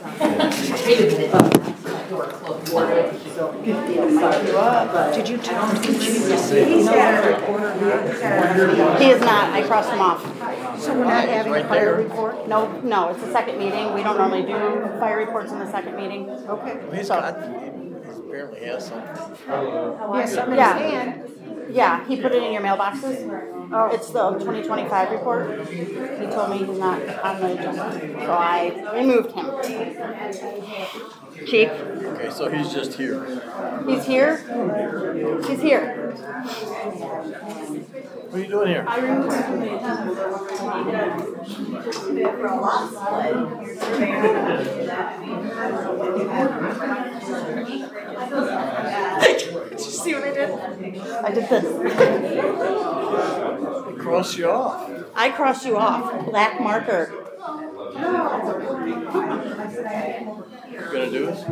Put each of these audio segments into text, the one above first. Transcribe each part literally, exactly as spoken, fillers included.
Did you tell him? He is not. I crossed him off. So we're not having a fire report? No, no, it's the second meeting. We don't normally do fire reports in the second meeting. Okay. He's got, he apparently has something. Yes, I'm in Yeah. his hand. Yeah, he put it in your mailboxes. Oh. It's the twenty twenty-five report. He told me he's not on the agenda, so I removed him. Chief? Okay, so he's just here. He's here? He's here. What are you doing here? I removed him. Did you see what I did? I did this. Cross you off. I crossed you off. Black marker. You're gonna do it?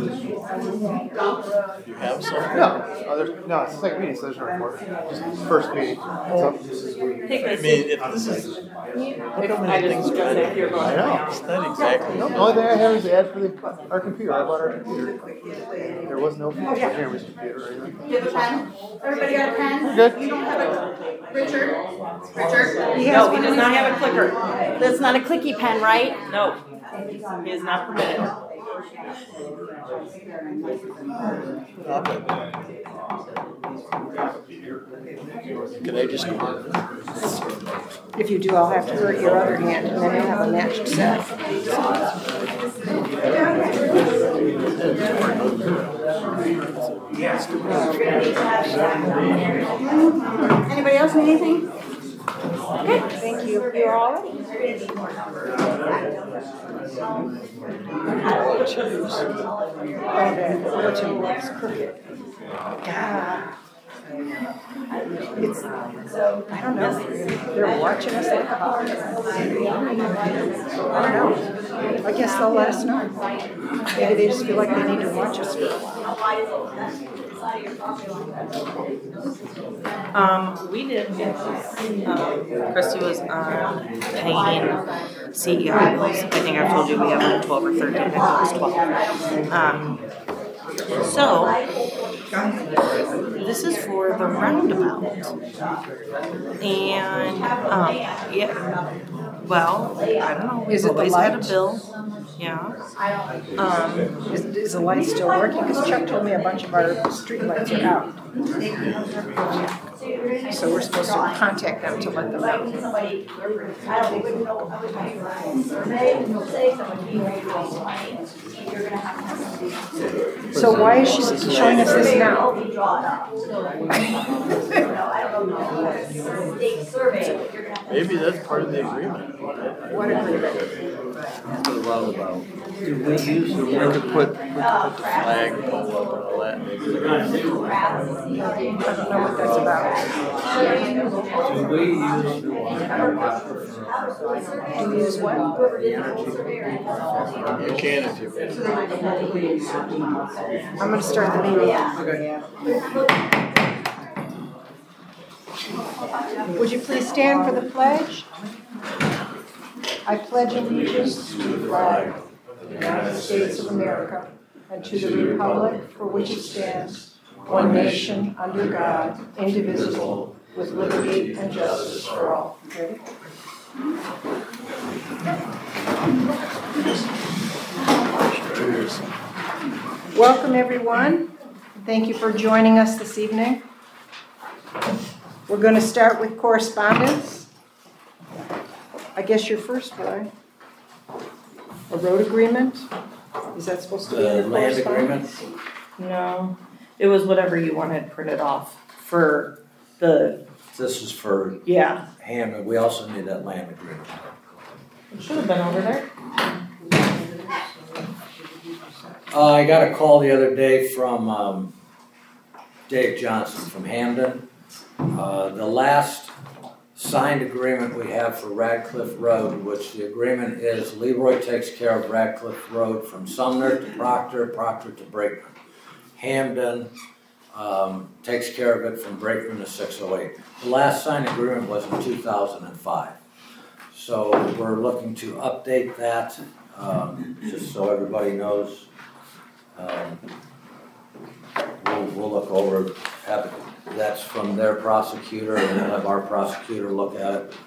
You have something? No, oh, there's, no, it's the second meeting, so there's no report. Just first meeting. So, I mean, if this is, they don't have things good. I know, it's not exactly. no, the only thing I have is the ad for the, our computer. I bought our computer. There was no feature for Jeremy's computer or anything. Do you have a pen? Everybody got a pen? Good. You don't have a Richard? Richard? He has No, one he does of not these- have a clicker. That's not a clicky pen, right? No, he is not permitted. Stop it. Can I just go? If you do, I'll have to hurt your other hand, and then you'll have a matched set. Anybody else need anything? Okay, thank you. You're all ready? Oh, that bulletin board's crooked. God. It's, I don't know, they're watching us like a hawk. I don't know. I guess they'll let us know. Maybe they just feel like they need to watch us for a while. Um, we did, um, Christy was, um, paying C E I bills. I think I've told you we have like twelve or thirteen, I think it was twelve. Um, so, this is for the roundabout. And, um, yeah, well, I don't know, Is we've it the always had a light? bill, yeah. Um, Is, is the light still working? Because Chuck told me a bunch of our street lights are out. So we're supposed to contact them to let them know. So why is she showing us this now? Maybe that's part of the agreement. What agreement? For the roundabout. Do we use the, we could put, we could put the flag pole up and all that. I don't know what that's about. Do we use the Do you use what? You can if you. I'm gonna start the meeting. Would you please stand for the pledge? I pledge allegiance to the flag of the United States of America and to the republic for which it stands, one nation, under God, indivisible, with liberty and justice for all. Ready? Welcome, everyone. Thank you for joining us this evening. We're going to start with correspondence. I guess your first one. A road agreement? Is that supposed to be The in the land correspondence? agreement? no, it was whatever you wanted printed off for the, This is for yeah, Hammond, we also need that land agreement. it should have been over there. Uh, I got a call the other day from, um, Dave Johnson from Hamden. Uh, the last signed agreement we have for Radcliffe Road, which the agreement is Leroy takes care of Radcliffe Road from Sumner to Proctor, Proctor to Brakeman. Hamden, um, takes care of it from Brakeman to six oh eight. The last signed agreement was in two thousand five. So we're looking to update that. um, just so everybody knows. Um, We'll, we'll look over, have, that's from their prosecutor, and we'll have our prosecutor look at it.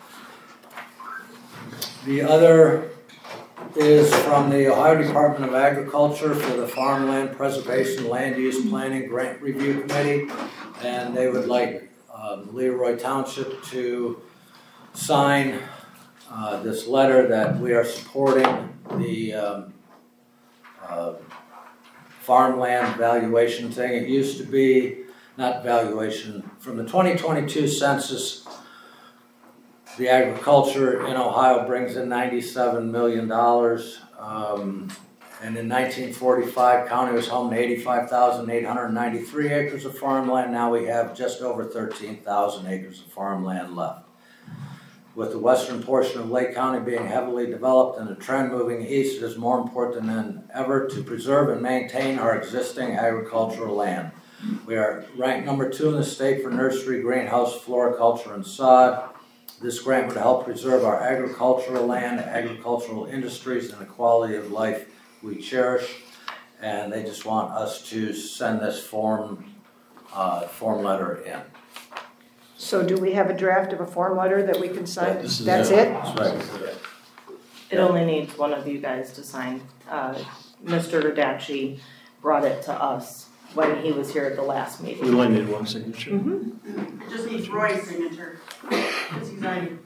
The other is from the Ohio Department of Agriculture for the Farmland Preservation Land Use Planning Grant Review Committee, and they would like um, Leroy Township to sign uh, this letter that we are supporting the um, uh, farmland valuation thing. It used to be, not valuation, from the twenty twenty-two census, the agriculture in Ohio brings in ninety-seven million dollars. Um, and in nineteen forty-five, county was home to eighty-five thousand eight hundred ninety-three acres of farmland. Now we have just over thirteen thousand acres of farmland left. With the western portion of Lake County being heavily developed and the trend moving east, it is more important than ever to preserve and maintain our existing agricultural land. We are ranked number two in the state for nursery, greenhouse, floriculture, and sod. This grant would help preserve our agricultural land, agricultural industries, and the quality of life we cherish. And they just want us to send this form, uh, form letter in. So do we have a draft of a form letter that we can sign? Yeah, this is That's it. it? That's right. It only needs one of you guys to sign. Uh, Mister Radacci brought it to us when he was here at the last We meeting. only need one signature. Mm-hmm. It just needs Roy's signature, because he's signing.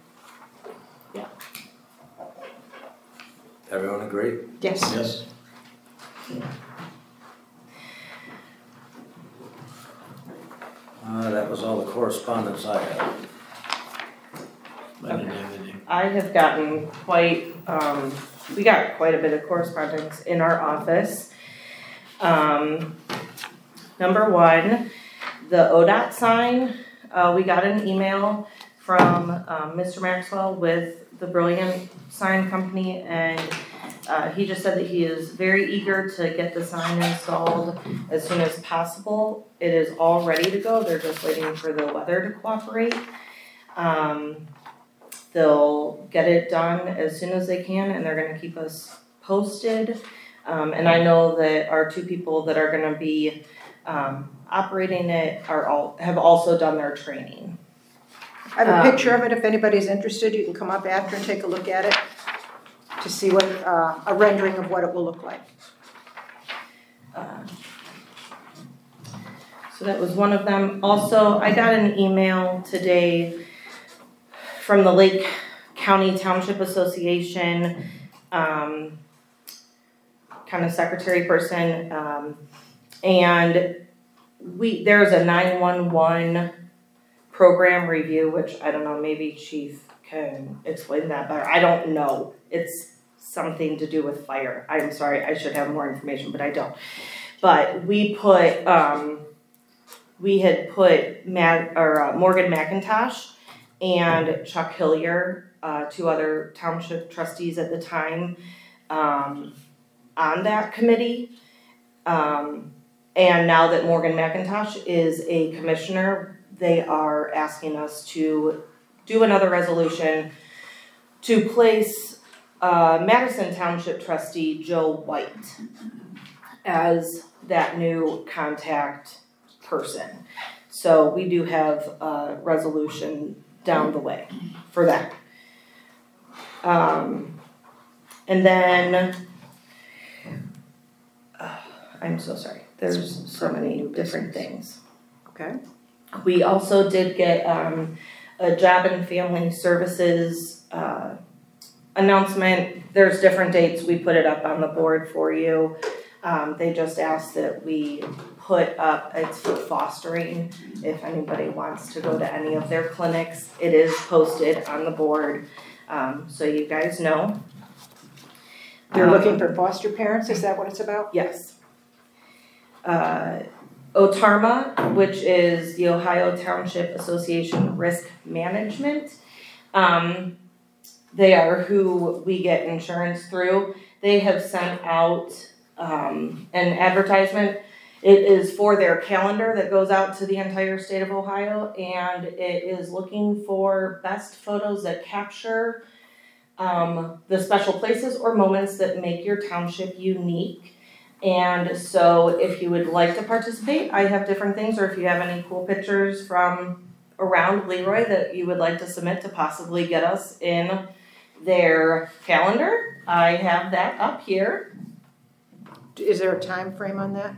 Everyone agree? Yes. Yes. Uh, that was all the correspondence I had. I didn't have any. I have gotten quite, um, we got quite a bit of correspondence in our office. Um, number one, the O D O T sign, uh, we got an email from, um, Mister Maxwell with the Brilliant Sign Company, and uh, he just said that he is very eager to get the sign installed as soon as possible. It is all ready to go, they're just waiting for the weather to cooperate. Um, they'll get it done as soon as they can, and they're gonna keep us posted. Um, and I know that our two people that are gonna be, um, operating it are all, have also done their training. I have a Um, picture of it. If anybody's interested, you can come up after and take a look at it to see what, uh, a rendering of what it will look like. Uh, So that was one of them. Also, I got an email today from the Lake County Township Association, um, kind of secretary person, um, and we, there's a nine one one program review, which I don't know, maybe Chief can explain that better. I don't know. It's something to do with fire. I'm sorry, I should have more information, but I don't. But we put, um, we had put Matt, or uh, Morgan McIntosh and Chuck Hillier, uh, two other township trustees at the time, um, on that committee. Um, and now that Morgan McIntosh is a commissioner, they are asking us to do another resolution to place uh, Madison Township trustee Joe White as that new contact person. So we do have a resolution down the way for that. Um, and then, uh, I'm so sorry, there's so many different things. Okay. We also did get um, a Job and Family Services uh, announcement. There's different dates. We put it up on the board for you. Um, they just asked that we put up, it's for fostering, if anybody wants to go to any of their clinics. It is posted on the board, um, so you guys know. They're Um, looking for foster parents, is that what it's about? Yes. Uh, OTARMA, which is the Ohio Township Association Risk Management. Um, they are who we get insurance through. They have sent out um, an advertisement. It is for their calendar that goes out to the entire state of Ohio, and it is looking for best photos that capture um, the special places or moments that make your township unique. And so if you would like to participate, I have different things, or if you have any cool pictures from around Leroy that you would like to submit to possibly get us in their calendar, I have that up here. Is there a time frame on that?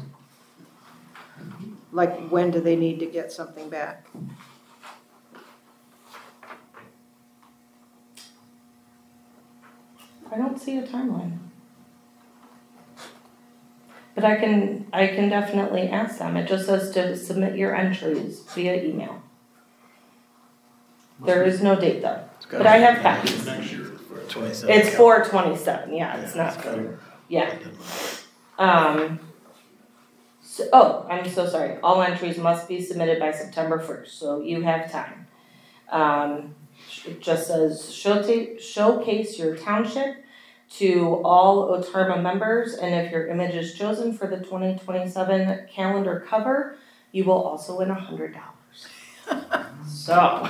Like, when do they need to get something back? I don't see a timeline. But I can, I can definitely ask them. It just says to submit your entries via email. There is no date though, but I have copies. Twenty-seven. It's four twenty-seven, yeah, it's not good. Yeah. Um, so, oh, I'm so sorry. All entries must be submitted by September first, so you have time. Um, it just says showcase, showcase your township to all OTERMA members, and if your image is chosen for the twenty twenty-seven calendar cover, you will also win a hundred dollars. So,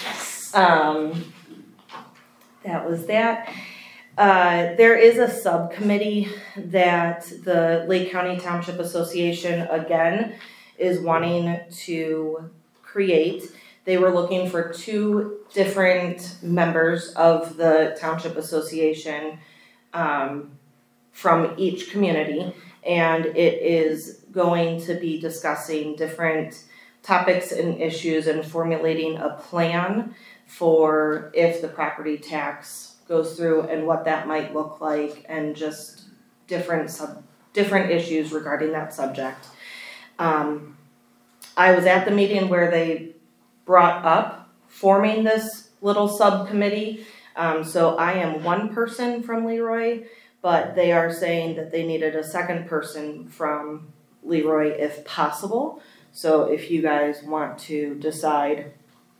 um, that was that. Uh, there is a subcommittee that the Lake County Township Association, again, is wanting to create. They were looking for two different members of the Township Association um, from each community, and it is going to be discussing different topics and issues and formulating a plan for if the property tax goes through and what that might look like, and just different sub different issues regarding that subject. Um, I was at the meeting where they brought up forming this little subcommittee. Um, so I am one person from Leroy, but they are saying that they needed a second person from Leroy if possible. So if you guys want to decide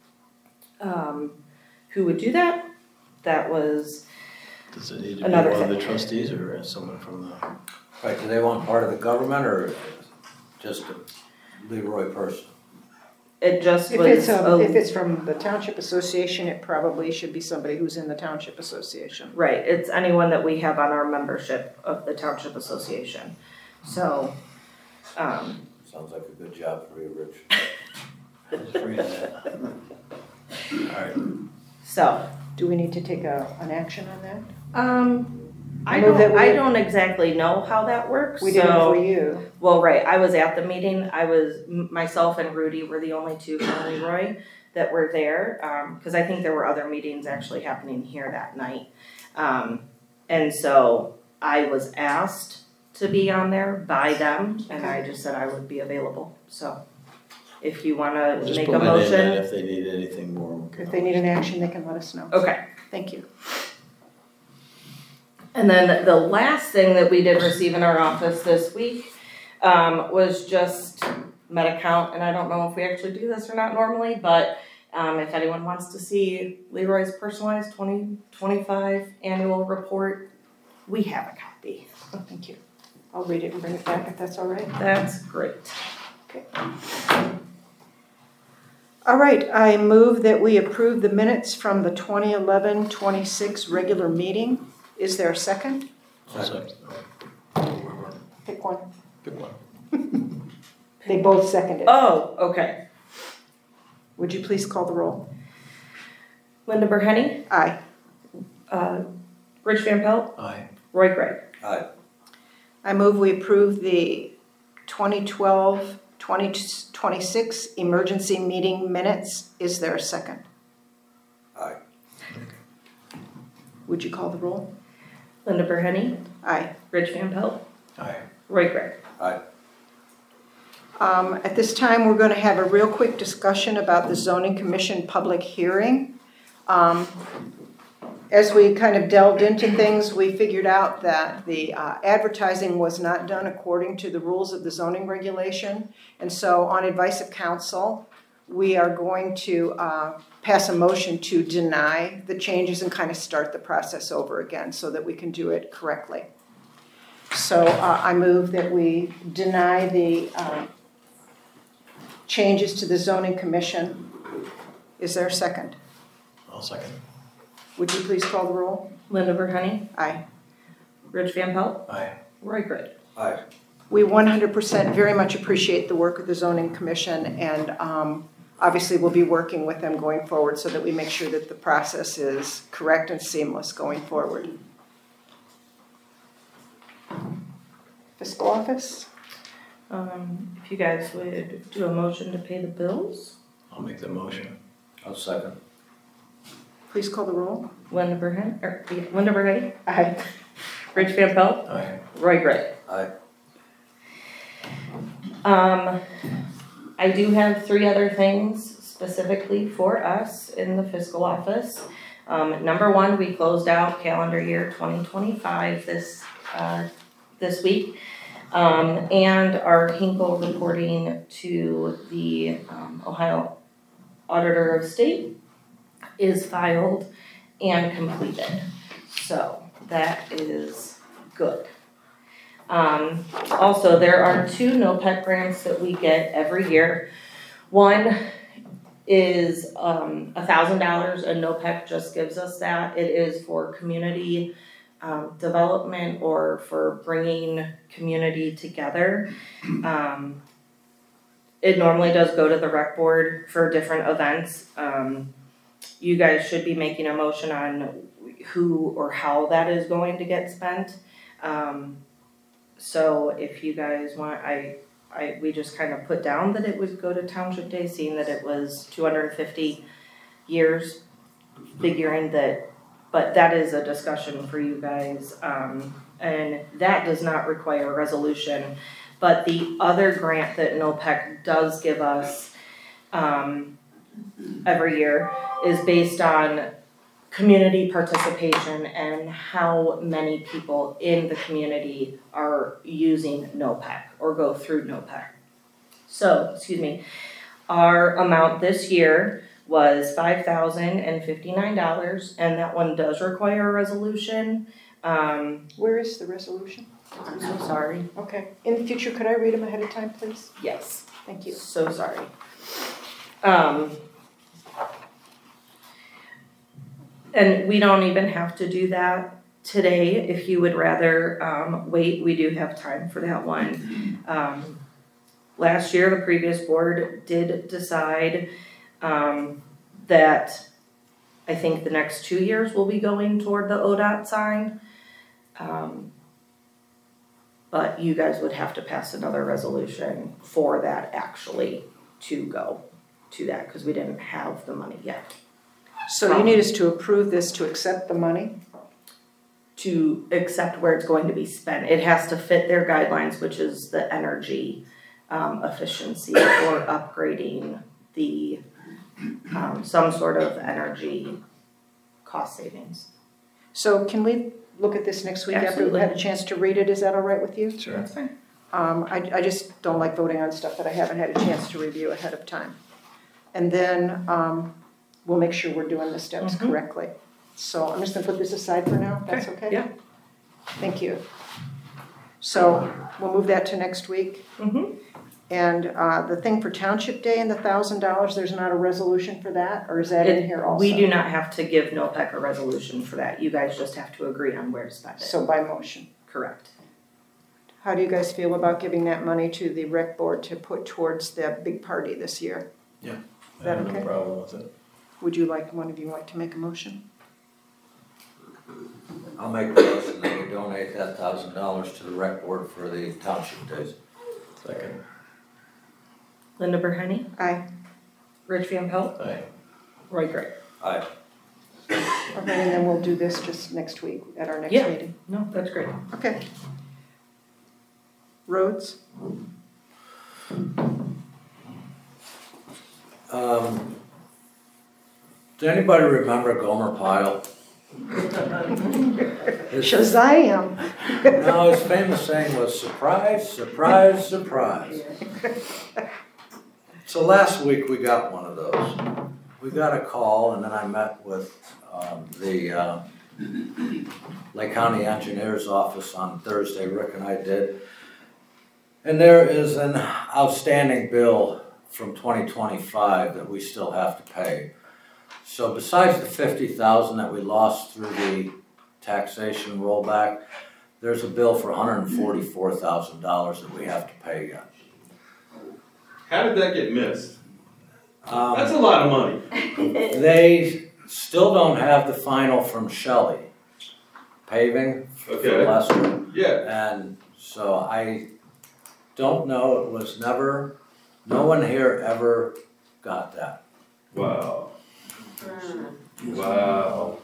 um, who would do that, that was Does it need to be another one of thing. the trustees or someone from the? Right, do they want part of the government or just a Leroy person? It just If was it's, a- a- if it's from the Township Association, it probably should be somebody who's in the Township Association. right. It's anyone that we have on our membership of the Township Association. So, um, Sounds like a good job for you, Rich. Free of that. Alright, so Do we need to take a, an action on that? um, I I know that don't. we- I don't exactly know how that works. We did it so, for you. Well, right. I was at the meeting. I was m- myself and Rudy were the only two from Leroy that were there because I think there were other meetings actually happening here that night. Um, and so I was asked to be on there by them, and I just said I would be available. So if you want to Just make put a my name in motion, if they need anything more. we can If they need an always- action, they can let us know. okay. Thank you. And then the last thing that we did receive in our office this week um, was just Medi-Count, and I don't know if we actually do this or not normally, but um, if anyone wants to see Leroy's personalized twenty twenty-five annual report, we have a copy. Thank you. I'll read it and bring it back if that's all right. That's great. All right, I move that we approve the minutes from the twenty eleven twenty-six regular meeting. Is there a second? Also, Pick one. good one. They both seconded. Oh, okay. Would you please call the roll? Linda Burhenny, Aye. uh, Rich Van Pelt, Aye. Roy Gregg. aye, I move we approve the twenty twelve twenty twenty-six emergency meeting minutes. Is there a second? aye, Would you call the roll? Linda Burhenny, Aye. Rich Van Pelt, Aye. Roy Gregg. aye. Um, at this time, we're going to have a real quick discussion about the Zoning Commission public hearing. Um, as we kind of delved into things, we figured out that the uh, advertising was not done according to the rules of the zoning regulation. And so on advice of council, we are going to uh, pass a motion to deny the changes and kind of start the process over again so that we can do it correctly. So uh, I move that we deny the uh, changes to the zoning commission. Is there a second? I'll second. Would you please call the roll? Linda Verhunny, Aye. Rich Van Pelt, Aye. Roy Gray. Aye. We one hundred percent very much appreciate the work of the zoning commission, and um, obviously we'll be working with them going forward so that we make sure that the process is correct and seamless going forward. Fiscal office? Um, if you guys would do a motion to pay the bills. I'll make the motion. I'll second. Please call the roll. Linda Verhunny, or yeah, Linda Verhunny, Aye. Rich Van Pelt, Aye. Roy Gray. Aye. Um, I do have three other things specifically for us in the fiscal office. Um, number one, we closed out calendar year twenty twenty-five this, uh, this week. Um, and our Hinkle reporting to the, um, Ohio Auditor of State is filed and completed. So that is good. Um, also, there are two NOPEC grants that we get every year. One is um, one thousand dollars, and NOPEC just gives us that. It is for community um, development or for bringing community together. Um, it normally does go to the rec board for different events. Um, you guys should be making a motion on who or how that is going to get spent. Um, So if you guys want, I, I, we just kind of put down that it would go to Township Day, seeing that it was two hundred fifty years, figuring that, but that is a discussion for you guys. Um, and that does not require a resolution. But the other grant that NOPEC does give us, um, every year is based on community participation and how many people in the community are using NOPEC or go through NOPEC. So, excuse me, our amount this year was five thousand fifty-nine dollars, and that one does require a resolution. Um, Where is the resolution? I'm so sorry. Okay. In the future, could I read them ahead of time, please? Yes. Thank you. So sorry. Um, and we don't even have to do that today. If you would rather um, wait, we do have time for that one. Um, last year, the previous board did decide um, that I think the next two years will be going toward the O D O T sign. Um, but you guys would have to pass another resolution for that actually to go to that, because we didn't have the money yet. So you need us to approve this to accept the money? To accept where it's going to be spent. It has to fit their guidelines, which is the energy um, efficiency or upgrading the, um, some sort of energy cost savings. So can we look at this next week after Absolutely. we've had a chance to read it? Is that all right with you? Sure. That's fine. Um, I, I just don't like voting on stuff that I haven't had a chance to review ahead of time. And then um, we'll make sure we're doing the steps Mhm. correctly. So I'm just gonna put this aside for now, if that's okay? Yeah. Thank you. So we'll move that to next week. Mm-hmm. And uh, the thing for Township Day and the thousand dollars, there's not a resolution for that, or is that in here also? We do not have to give NOPEC a resolution for that. You guys just have to agree on where to spend it. So by motion. Correct. How do you guys feel about giving that money to the rec board to put towards the big party this year? Yeah. Is that I have okay? no problem with it. Would you like, one of you like to make a motion? I'll make the motion that we donate that thousand dollars to the rec board for the township days. Second. Linda Berhenny, Aye. Rich Van Pelt, Aye. Roy Gray. Aye. Okay, and then we'll do this just next week at our next Yeah. meeting. No, that's great. Okay. Roads? Um, does anybody remember Gomer Pyle? His, Shazam! no, his famous saying was, surprise, surprise, surprise. So last week we got one of those. We got a call, and then I met with um, the uh, Lake County Engineer's Office on Thursday, Rick and I did. And there is an outstanding bill from twenty twenty-five that we still have to pay. So besides the fifty thousand that we lost through the taxation rollback, there's a bill for one hundred forty-four thousand dollars that we have to pay yet. How did that get missed? Um, That's a lot of money. They still don't have the final from Shelley paving for Okay. Lester. Yeah. And so I don't know, it was never, no one here ever got that. Wow. Wow.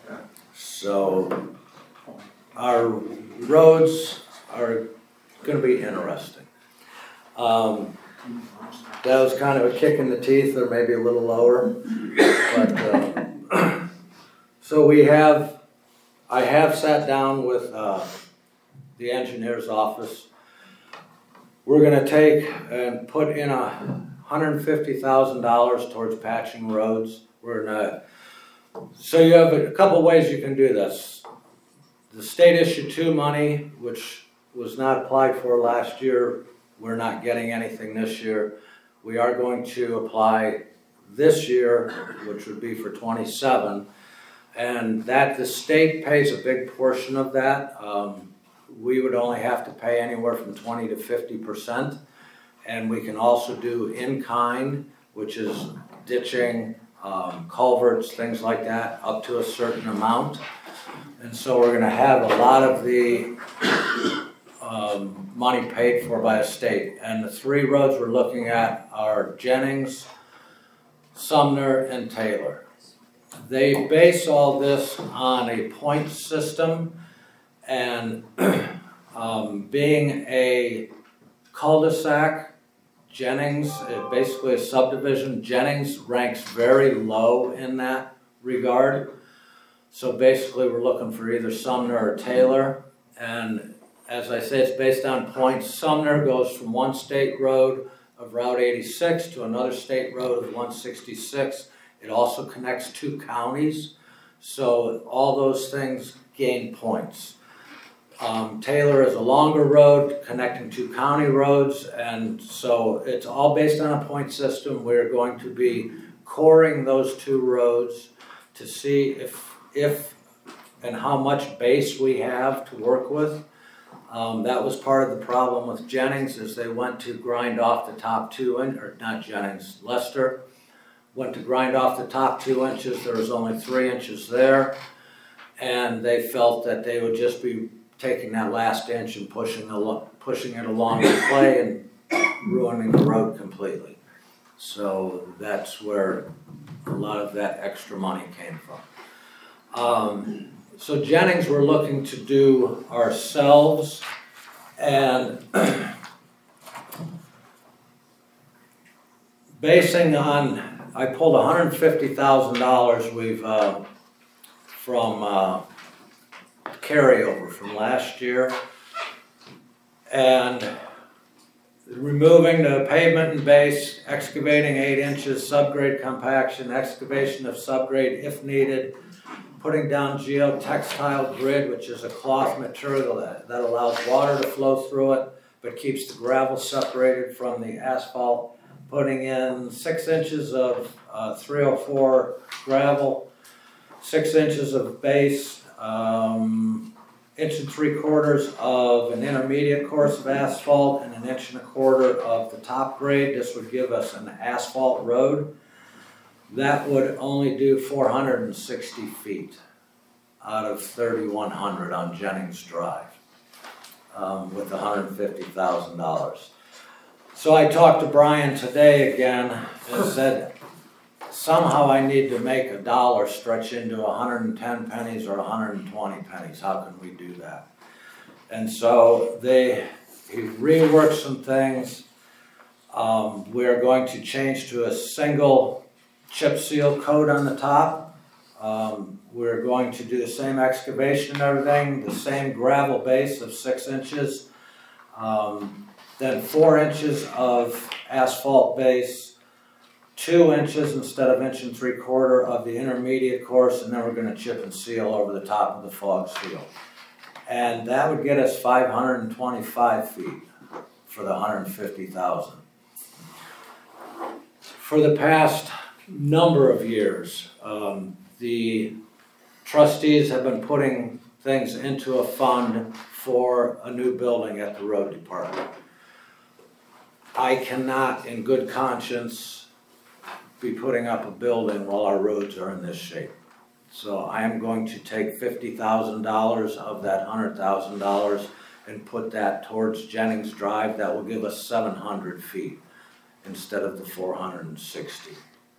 So our roads are gonna be interesting. Um, that was kind of a kick in the teeth, or maybe a little lower, but, uh, so we have, I have sat down with, uh, the engineer's office. We're gonna take and put in a hundred and fifty thousand dollars towards patching roads. We're gonna, so you have a couple ways you can do this. The state issued two money, which was not applied for last year. We're not getting anything this year. We are going to apply this year, which would be for twenty-seven. And that the state pays a big portion of that. Um, we would only have to pay anywhere from twenty to fifty percent. And we can also do in-kind, which is ditching, um, culverts, things like that, up to a certain amount. And so we're gonna have a lot of the um, money paid for by the state. And the three roads we're looking at are Jennings, Sumner, and Taylor. They base all this on a point system, and um, being a cul-de-sac, Jennings, uh, basically a subdivision, Jennings ranks very low in that regard. So basically we're looking for either Sumner or Taylor, and as I say, it's based on points. Sumner goes from one state road of Route eighty-six to another state road of one sixty-six. It also connects two counties, so all those things gain points. Um, Taylor is a longer road connecting two county roads, and so it's all based on a point system. We're going to be coring those two roads to see if, if and how much base we have to work with. Um, that was part of the problem with Jennings, is they went to grind off the top two, in, or not Jennings, Lester, went to grind off the top two inches. There was only three inches there, and they felt that they would just be taking that last inch and pushing, al pushing it along the clay and ruining the road completely. So that's where a lot of that extra money came from. Um, so Jennings we're looking to do ourselves, and basing on, I pulled one hundred fifty thousand dollars we've uh, from uh, carryover from last year, and removing the pavement and base, excavating eight inches, subgrade compaction, excavation of subgrade if needed, putting down geotextile grid, which is a cloth material that, that allows water to flow through it but keeps the gravel separated from the asphalt, putting in six inches of uh, three oh four gravel, six inches of base, um, inch and three quarters of an intermediate course of asphalt, and an inch and a quarter of the top grade. This would give us an asphalt road. That would only do four hundred sixty feet out of thirty-one hundred on Jennings Drive, um, with one hundred fifty thousand dollars. So I talked to Brian today again and said, somehow I need to make a dollar stretch into one hundred ten pennies or one hundred twenty pennies. How can we do that? And so they, he reworked some things. Um, we're going to change to a single chip seal coat on the top. Um, we're going to do the same excavation and everything, the same gravel base of six inches, um, then four inches of asphalt base, two inches instead of inch and three quarter of the intermediate course, and then we're going to chip and seal over the top of the fog seal. And that would get us five hundred twenty-five feet for the one hundred fifty thousand. For the past number of years. Um, the trustees have been putting things into a fund for a new building at the road department. I cannot, in good conscience, be putting up a building while our roads are in this shape. So I am going to take fifty thousand dollars of that one hundred thousand dollars and put that towards Jennings Drive. That will give us seven hundred feet instead of the four hundred sixty.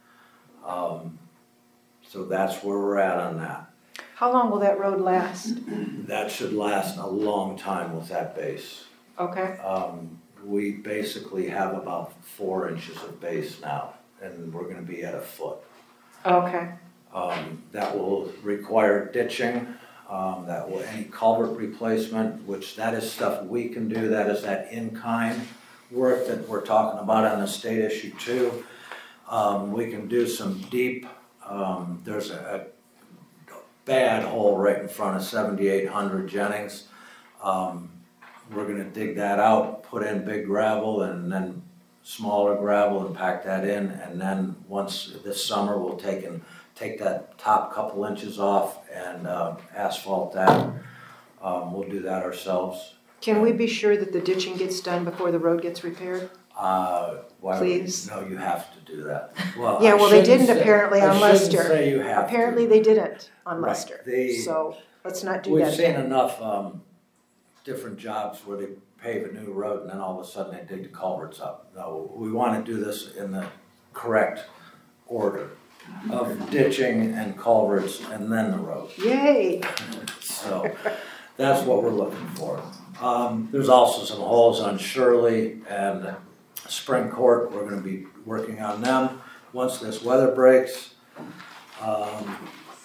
Um, so that's where we're at on that. How long will that road last? That should last a long time with that base. Okay, Um, we basically have about four inches of base now, and we're gonna be at a foot. okay. Um, that will require ditching, um, that will, any culvert replacement, which that is stuff we can do, that is that in-kind work that we're talking about on the state issue too. Um, we can do some deep, um, there's a, a bad hole right in front of seventy-eight hundred Jennings. Um, we're gonna dig that out, put in big gravel and then smaller gravel and pack that in, and then once this summer we'll take and take that top couple inches off and uh, asphalt that. Um, we'll do that ourselves. Can we be sure that the ditching gets done before the road gets repaired? Uh, why Please. No, you have to do that. Well, Yeah, I well, they shouldn't didn't say- apparently on I shouldn't Lester. say you have to. Apparently they didn't on Right, Lester, they- so let's not do We've that seen again. enough um, different jobs where they pave a new road and then all of a sudden they dig the culverts up. No, we want to do this in the correct order of ditching and culverts and then the road. Yay, So that's what we're looking for. Um, there's also some holes on Shirley and Spring Court. We're gonna be working on them once this weather breaks. Um,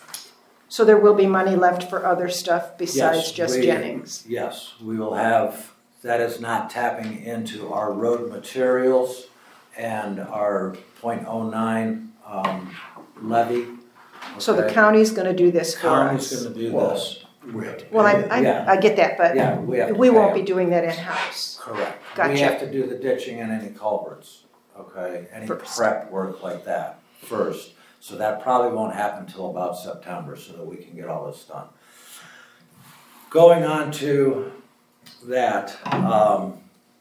so there will be money left for other stuff besides Yes, just we- Jennings? Yes, we will have, that is not tapping into our road materials and our point oh nine um, levy. So the Okay? county's gonna do this for County's us? gonna do this. Well, I, I, Yeah. I get that, but Yeah, we have to we pay won't them. be doing that in-house. Correct. We Gotcha. have to do the ditching and any culverts, okay? Any First. prep work like that first. So that probably won't happen until about September so that we can get all this done. Going on to that, um,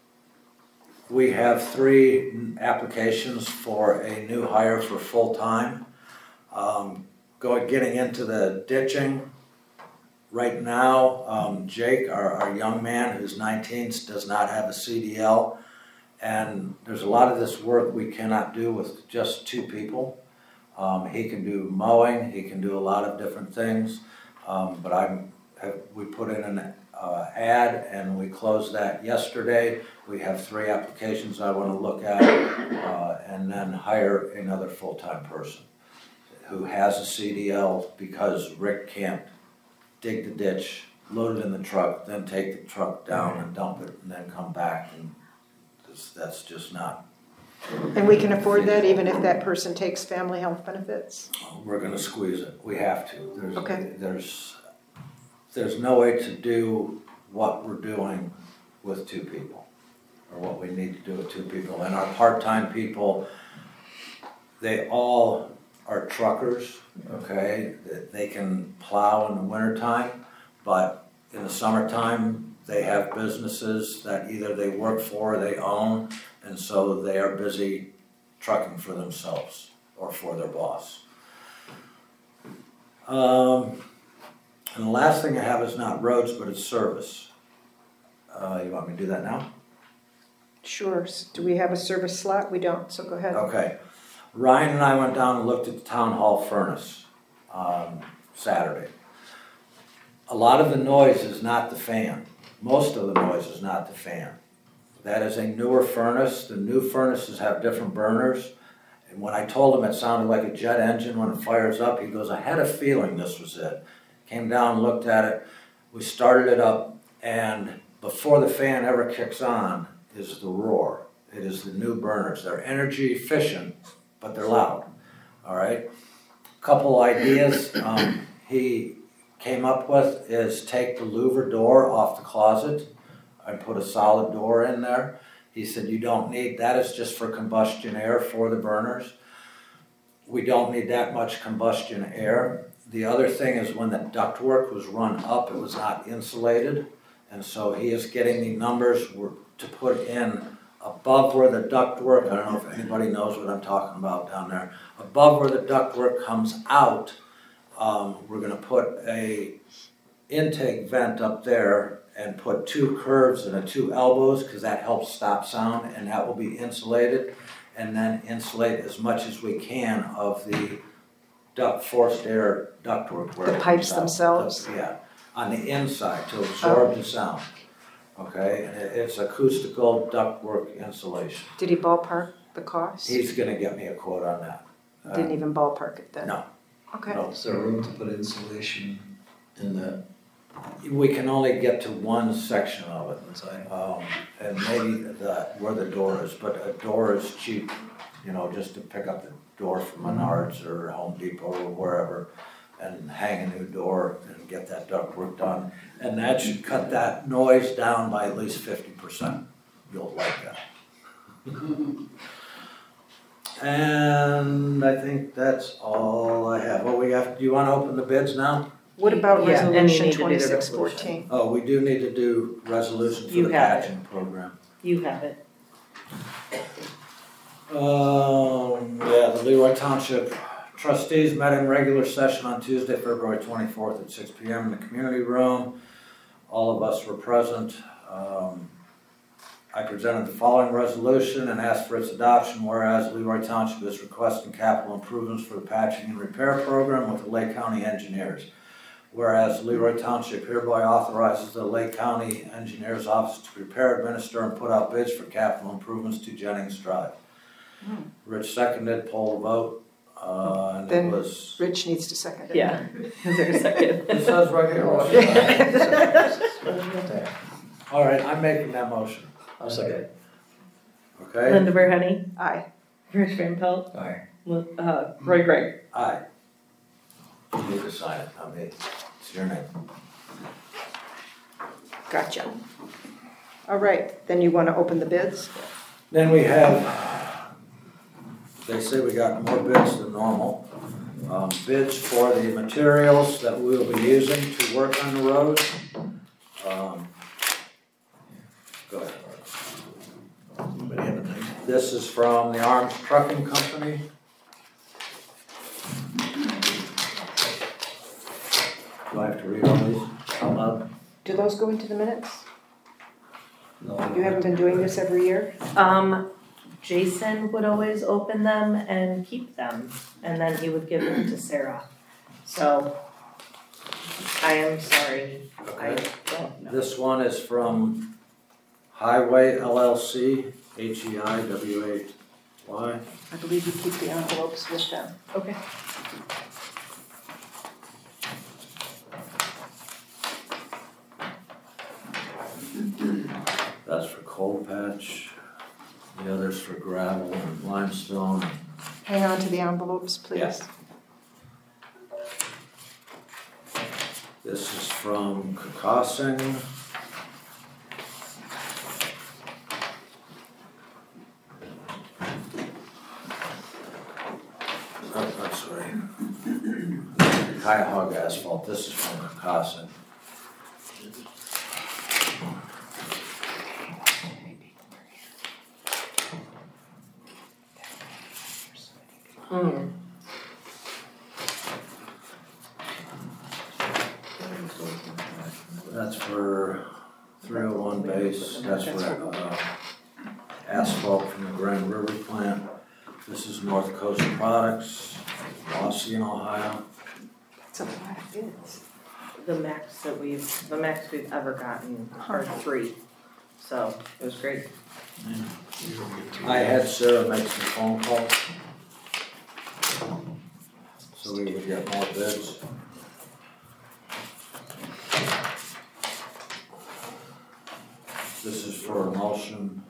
we have three applications for a new hire for full-time. Um, going, getting into the ditching. Right now, um, Jake, our, our young man who's nineteen, does not have a C D L. And there's a lot of this work we cannot do with just two people. Um, he can do mowing, he can do a lot of different things. Um, but I'm, have, we put in an uh, ad and we closed that yesterday. We have three applications I want to look at uh, and then hire another full-time person who has a C D L because Rick can't dig the ditch, load it in the truck, then take the truck down and dump it and then come back, and this, that's just not. And we can afford that even if that person takes family health benefits? We're gonna squeeze it, we have to. There's, Okay. There's, there's no way to do what we're doing with two people, or what we need to do with two people. And our part-time people, they all are truckers, okay? They can plow in the wintertime, but in the summertime, they have businesses that either they work for or they own, and so they are busy trucking for themselves or for their boss. Um, and the last thing I have is not roads, but it's service. Uh, you want me to do that now? Sure, do we have a service slot? We don't, so go ahead. Okay. Ryan and I went down and looked at the town hall furnace um, Saturday. A lot of the noise is not the fan. Most of the noise is not the fan. That is a newer furnace. The new furnaces have different burners. And when I told him it sounded like a jet engine when it fires up, he goes, I had a feeling this was it. Came down, looked at it. We started it up, and before the fan ever kicks on is the roar. It is the new burners. They're energy efficient, but they're loud, all right? Couple ideas um, he came up with is take the louver door off the closet and put a solid door in there. He said you don't need, that is just for combustion air for the burners. we don't need that much combustion air. The other thing is when the ductwork was run up, it was not insulated. And so he is getting the numbers were to put in above where the ductwork, I don't know if anybody knows what I'm talking about down there, above where the ductwork comes out, um, we're gonna put a intake vent up there and put two curves and a two elbows, because that helps stop sound, and that will be insulated. And then insulate as much as we can of the duct, forced air ductwork. where The it pipes comes out. themselves? Yeah, on the inside to absorb the sound. Okay, and it- it's acoustical ductwork insulation. Did he ballpark the cost? He's gonna get me a quote on that. Uh, Didn't even ballpark it then? No. Okay. No. Is there room to put insulation in that We can only get to one section of it. inside? Um, and maybe the, where the door is, but a door is cheap, you know, just to pick up the door from Menards or Home Depot or wherever and hang a new door and get that ductwork done. And that should cut that noise down by at least fifty percent. You'll like that. And I think that's all I have. What we have, do you wanna open the bids now? What about Yeah, and you resolution need to do the twenty-six fourteen? Oh, we do need to do resolution for You the have it. patching program. You have it. Um, yeah, the Leroy Township trustees met in regular session on Tuesday, February twenty-fourth at six P M in the community room. All of us were present. Um, I presented the following resolution and asked for its adoption, whereas Leroy Township is requesting capital improvements for the patching and repair program with the Lake County engineers. Whereas Leroy Township hereby authorizes the Lake County Engineers Office to prepare, administer, and put out bids for capital improvements to Jennings Drive. Rich seconded, poll the vote, uh, and it Then- was. Rich needs to second it. Yeah. Is there a second? It says right here. what- All right, I'm making that motion, I'll second. okay? Linda Verhenny, Aye. Rich Van Pelt, Aye. uh, Roy Gregg. Aye. You need to sign it, not me. It's your name. Gotcha. All right, then you want to open the bids? Then we have, they say we got more bids than normal. Um, bids for the materials that we will be using to work on the road. Um, Go ahead. Anybody have anything? This is from the Arms Trucking Company. Do I have to read all these out loud? Do those go into the minutes? No. You haven't been doing this every year? Um, Jason would always open them and keep them, and then he would give them to Sarah. So, I am sorry, I Okay. don't know. This one is from Highway L L C, H E I W A Y. I believe you keep the envelopes with them. Okay. That's for coal patch. The other's for gravel and limestone. Hang on to the envelopes, please. Yes. This is from Kakassing. Oh, that's right. Cuyahoga Asphalt, this is from Kakassing. Mm. That's for three oh one base, that's for uh, asphalt from the Grand River plant. This is North Coast Products, Wauseon, Ohio. That's a lot of bids. The max that we've, the max we've ever gotten are three, so it was great. I had Sarah make some phone calls, so we would get more bids. This is for emulsion.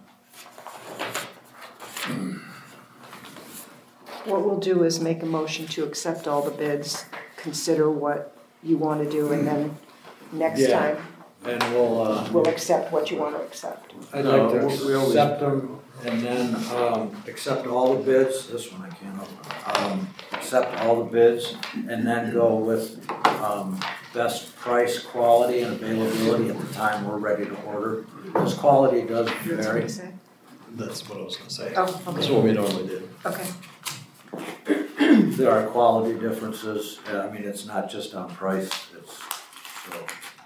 What we'll do is make a motion to accept all the bids, consider what you want to do, and then next Yeah. time, And we'll, uh, We'll accept what you want to accept. I'd No, like to we always- accept them and then, um, accept all the bids, this one I can't open. Um, accept all the bids and then go with, um, best price, quality and availability at the time we're ready to order. Because quality does vary. That's what I was gonna say. Oh, That's okay, what we normally do. okay. There are quality differences, uh, I mean, it's not just on price, it's, so,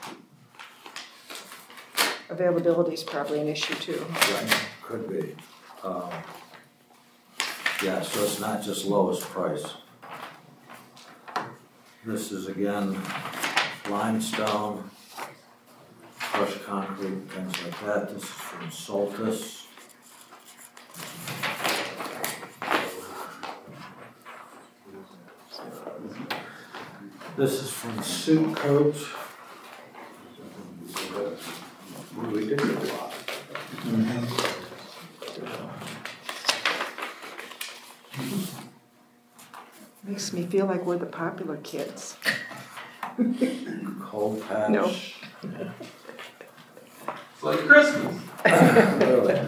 Availability is probably an issue too. right, could be. Um, Yeah, so it's not just lowest price. This is again limestone, crushed concrete, things like that. This is from Soltis. This is from Suit Coat. We did get a lot. Makes me feel like we're the popular kids. Cold patch. No. It's like Christmas. Really?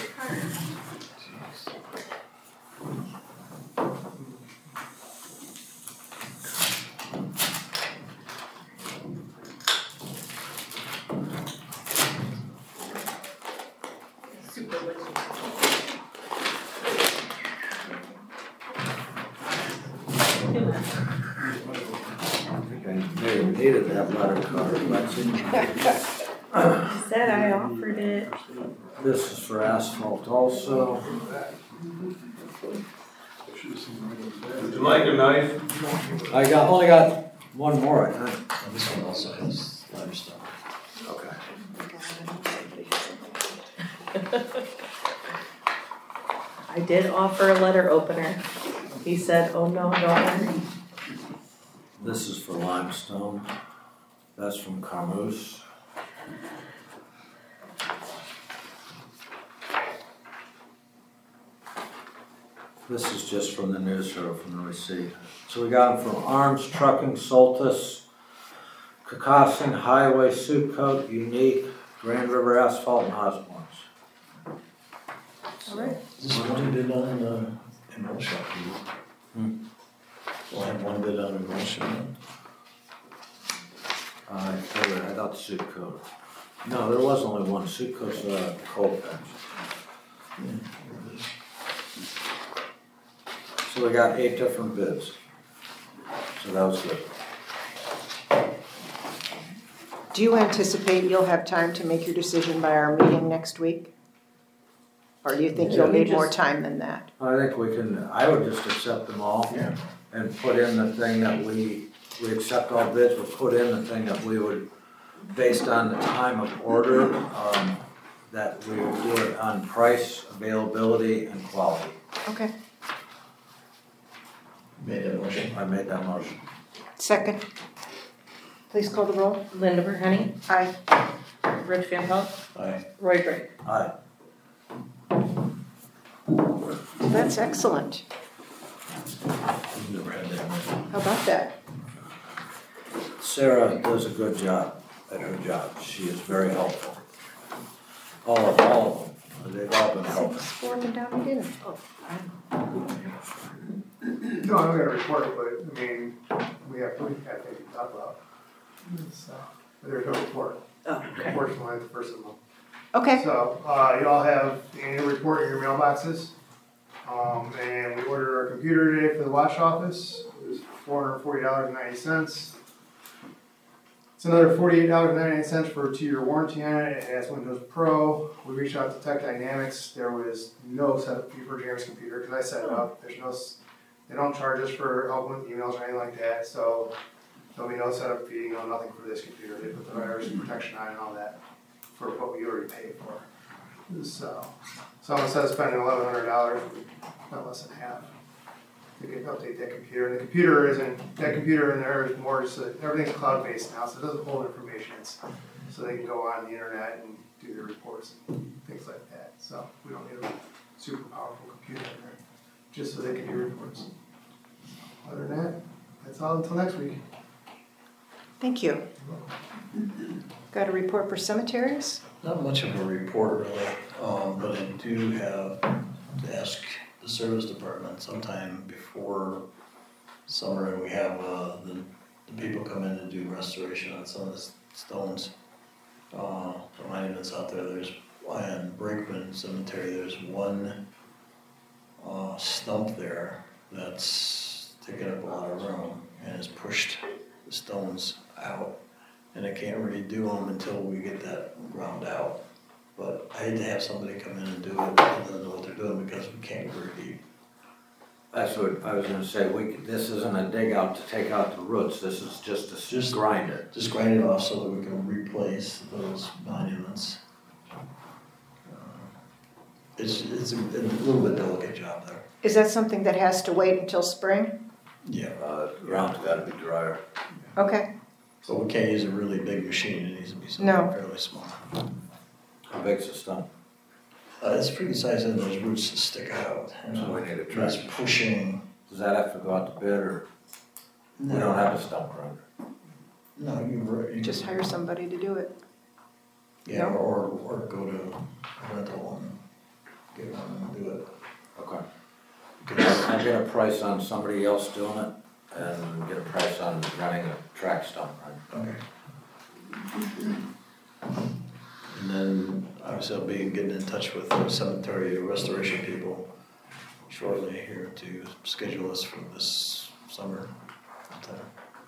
I think I may have needed that letter card, Lexi. Said I offered it. This is for asphalt also. Would you like a knife? I got, only got one more, I think. And this one also has limestone. Okay. I did offer a letter opener. He said, oh no, don't worry. This is for limestone. That's from Carmus. This is just from the newspaper, from the receipt. So we got them from Arms Trucking, Soltis, Caucason Highway, Suit Coat, Unique, Grand River Asphalt, and Osborne's. All right. Is this one you did on, uh, emulsion? Hmm. We'll have one bid on emulsion. I thought I got the Suit Coat. No, there was only one. Suit Coat's uh, cold patch. So we got eight different bids. So that was good. Do you anticipate you'll have time to make your decision by our meeting next week? Or do you think you'll Yeah. need more time than that? I think we can, I would just accept them all Yeah. and put in the thing that we, we accept all bids, but put in the thing that we would, based on the time of order, um, that we would do it on price, availability, and quality. Okay. Made that motion. I made that motion. Second. Please call the roll. Linda Honey, Aye. Rich Van Pelt, Aye. Roy Gray. Aye. That's excellent. Never had that one. How about that? Sarah does a good job at her job. She is very helpful. All of, all of them, they've all been helpful. Four up and down again. No, I'm gonna report, but I mean, we have, we have things to talk about. So, but there's no report. Oh, okay. Unfortunately, it's the first of the month. Okay. So, uh, you all have the annual report in your mailboxes. Um, and we ordered our computer today for the watch office. It was four hundred forty dollars and ninety cents. It's another forty-eight dollars and ninety-nine cents for a two-year warranty on it. It has Windows Pro. We reached out to Tech Dynamics. There was no setup fee for Jeremy's computer because I set it up. There's no, s- they don't charge us for help with emails or anything like that. So there'll be no setup fee, no nothing for this computer. They put the virus protection on and all that for what we already paid for. So, someone says spending eleven hundred dollars, not less than half, to get, update that computer. And the computer isn't, that computer in there is more just, a- everything's cloud-based now, so it doesn't hold information. It's, so they can go on the internet and do their reports and things like that. So we don't need a super powerful computer in there, just so they can do reports. Other than that, that's all until next week. Thank you. Got a report for cemeteries? Not much of a report really, um, but I do have to ask the service department sometime before summer, and we have, uh, the, the people come in and do restoration on some of the s- stones. Uh, the monuments out there, there's, on Brinkman Cemetery, there's one, uh, stump there that's taking up a lot of room and has pushed the stones out. And I can't really do them until we get that ground out. But I hate to have somebody come in and do it and doesn't know what they're doing because we can't go very deep. That's what I was gonna say, we, could- this isn't a dig out to take out the roots, this is just to Just- grind it. Just grind it off so that we can replace those monuments. Uh, It's, it's a, a little bit delicate job there. Is that something that has to wait until spring? Yeah. Uh, the ground's gotta be drier. Okay, But we can't use a really big machine, it needs to be No. something fairly small. How big's the stump? Uh, it's pretty good size and those roots that stick out. you So know. we need a It's track. pushing. Does that have to go out to bid, or we don't have a stump grinder? No, you, re- you just hire somebody to do it. Yeah, No? or, or go to rental and get one and do it. Okay. Because I'll get a price on somebody else doing it, and get a price on running a track stump, right? Okay. And then obviously I'll be getting in touch with the cemetery restoration people shortly here to schedule us for this summer. sometime.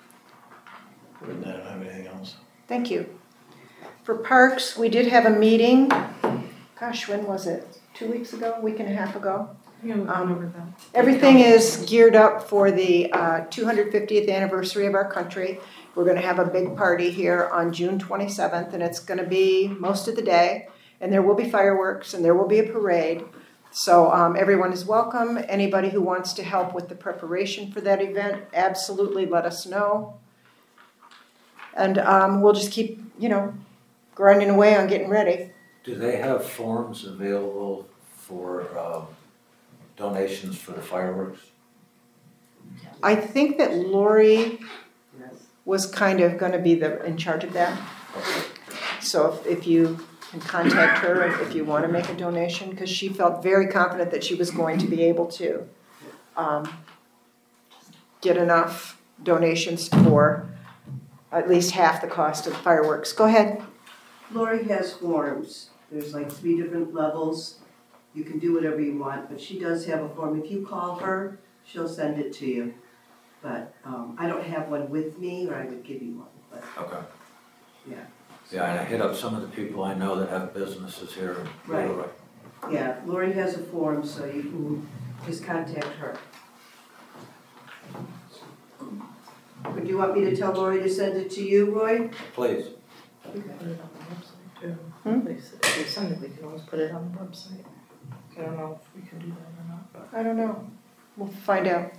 Other than that, I don't have anything else. Thank you. For parks, we did have a meeting, gosh, when was it? Two weeks ago, a week and a half ago? Um, Everything is geared up for the uh, two hundred fiftieth anniversary of our country. We're going to have a big party here on June twenty-seventh, and it's going to be most of the day. And there will be fireworks, and there will be a parade. So um, everyone is welcome. Anybody who wants to help with the preparation for that event, absolutely let us know. And um, we'll just keep, you know, grinding away on getting ready. Do they have forms available for um, donations for the fireworks? I think that Lori was kind of going to be the in charge of that. So if, if you can contact her if you want to make a donation, because she felt very confident that she was going to be able to um, get enough donations for at least half the cost of the fireworks. Go ahead. Lori has forms. There's like three different levels. You can do whatever you want, but she does have a form. If you call her, she'll send it to you. But um, I don't have one with me, or I would give you one. But Okay. yeah, Yeah, and I hit up some of the people I know that have businesses here. in Right. Leroy. yeah. Lori has a form, so you can just contact her. Would you want me to tell Lori to send it to you, Roy? Please. Put it on the website too. Hmm? They said if they send it, we can always put it on the website. I don't know if we can do that or not, but. I don't know. We'll find out.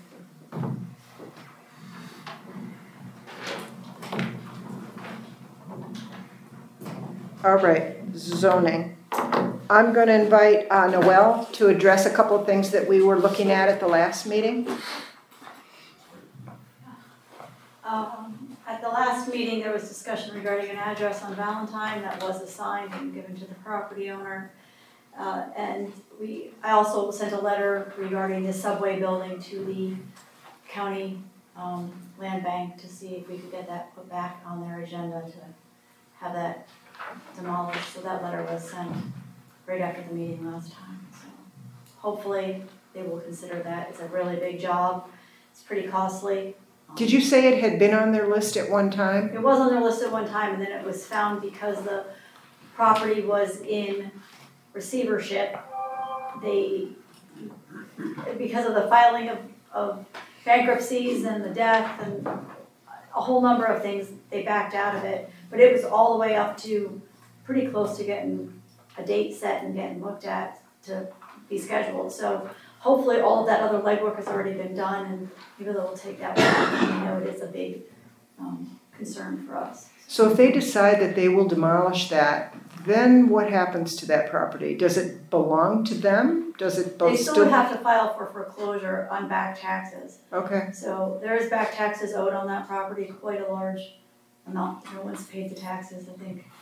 All right, zoning. I'm going to invite uh, Noel to address a couple of things that we were looking at at the last meeting. Um, At the last meeting, there was discussion regarding an address on Valentine that was assigned and given to the property owner. Uh, And we, I also sent a letter regarding the subway building to the county um, land bank to see if we could get that put back on their agenda to have that demolished. So that letter was sent right after the meeting last time. So hopefully they will consider that. It's a really big job. It's pretty costly. Did you say it had been on their list at one time? It was on their list at one time, and then it was found because the property was in receivership. They, because of the filing of, of bankruptcies and the death and a whole number of things, they backed out of it. But it was all the way up to pretty close to getting a date set and getting looked at to be scheduled. So hopefully all of that other legwork has already been done, and maybe they'll take that back. We know it is a big um, concern for us. So if they decide that they will demolish that, then what happens to that property? Does it belong to them? Does it They both still still? would have to file for foreclosure on back taxes. Okay, So there is back taxes owed on that property, quite a large amount. No one's paid the taxes, I think.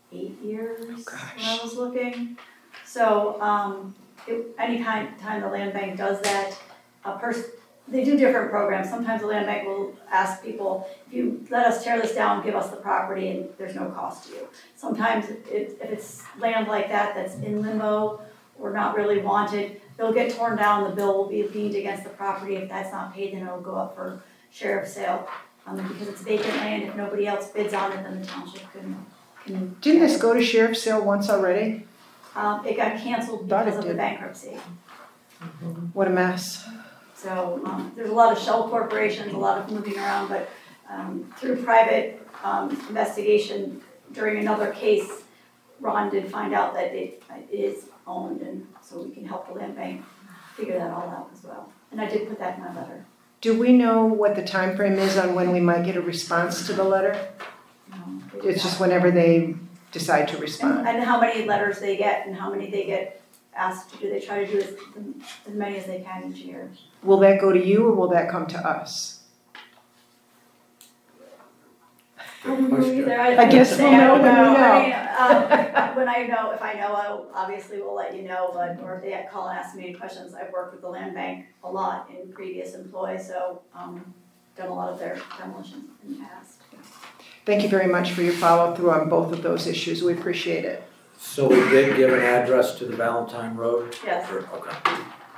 eight years when gosh. I was looking. So, um, it, any kind, time the land bank does that, a person, they do different programs. Sometimes the land bank will ask people, if you let us tear this down, give us the property, and there's no cost to you. Sometimes it, if it's land like that that's in limbo or not really wanted, they'll get torn down, the bill will be leaned against the property. If that's not paid, then it'll go up for sheriff's sale. Um, because it's vacant land, if nobody else bids on it, then the township can, can. Didn't this go to sheriff's sale once already? Um, it got canceled Thought it because of the did. bankruptcy. What a mess. So, um, there's a lot of shell corporations, a lot of moving around, but, um, through private, um, investigation during another case, Ron did find out that it, it is owned, and so we can help the land bank figure that all out as well. And I did put that in my letter. Do we know what the time frame is on when we might get a response to the letter? Um, It's just whenever they decide to And, respond. and how many letters they get and how many they get asked to do, they try to do as, as many as they can each year. Will that go to you or will that come to us? I don't know either. I, I guess say we'll I know don't when we I mean, um, when I know, if I know, I'll, obviously will let you know, but, or if they call and ask me any questions, I've worked with the land bank a lot in previous employ, so, um, done a lot of their demolitions in the past. Thank you very much for your follow through on both of those issues. We appreciate it. So we did give an address to the Valentine Road? Yes. Or- Okay.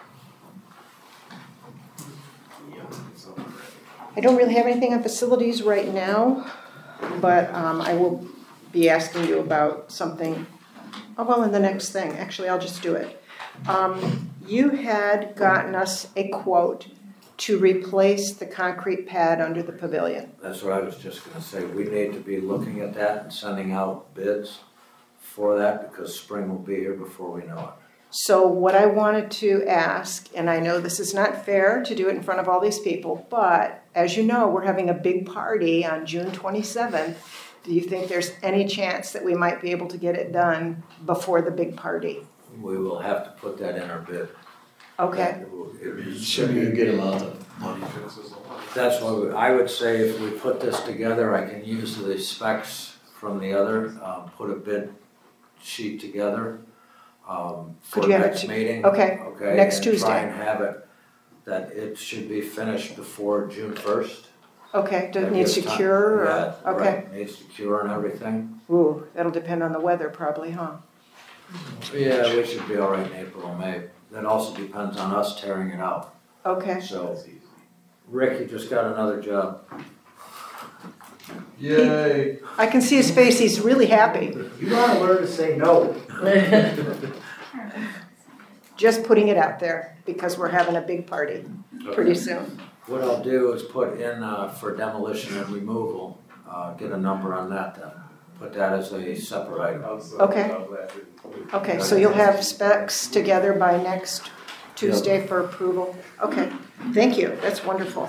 I don't really have anything on facilities right now, but um, I will be asking you about something, oh, well, in the next thing. Actually, I'll just do it. Um, you had gotten us a quote to replace the concrete pad under the pavilion. That's what I was just gonna say. We need to be looking at that and sending out bids for that because spring will be here before we know it. So what I wanted to ask, and I know this is not fair to do it in front of all these people, but as you know, we're having a big party on June twenty-seventh. Do you think there's any chance that we might be able to get it done before the big party? We will have to put that in our bid. Okay, Should be a good amount of money. That's what we- I would say, if we put this together, I can use the specs from the other, um, put a bid sheet together, um, for Could you have it next to- meeting. okay, Okay, next and try Tuesday. and have it, that it should be finished before June first. okay, does it need secure or, Yeah, okay. right, needs secure and everything. Ooh, that'll depend on the weather probably, huh? Yeah, we should be all right in April or May. That also depends on us tearing it out. Okay, So, Rick, you just got another job. Yay. I can see his face, he's really happy. You gotta learn to say no. Just putting it out there because we're having a big party pretty soon. What I'll do is put in, uh, for demolition and removal, uh, get a number on that then. Put that as a separate item. Okay. Okay, so you'll have specs together by next Tuesday for approval? Okay, thank you, that's wonderful.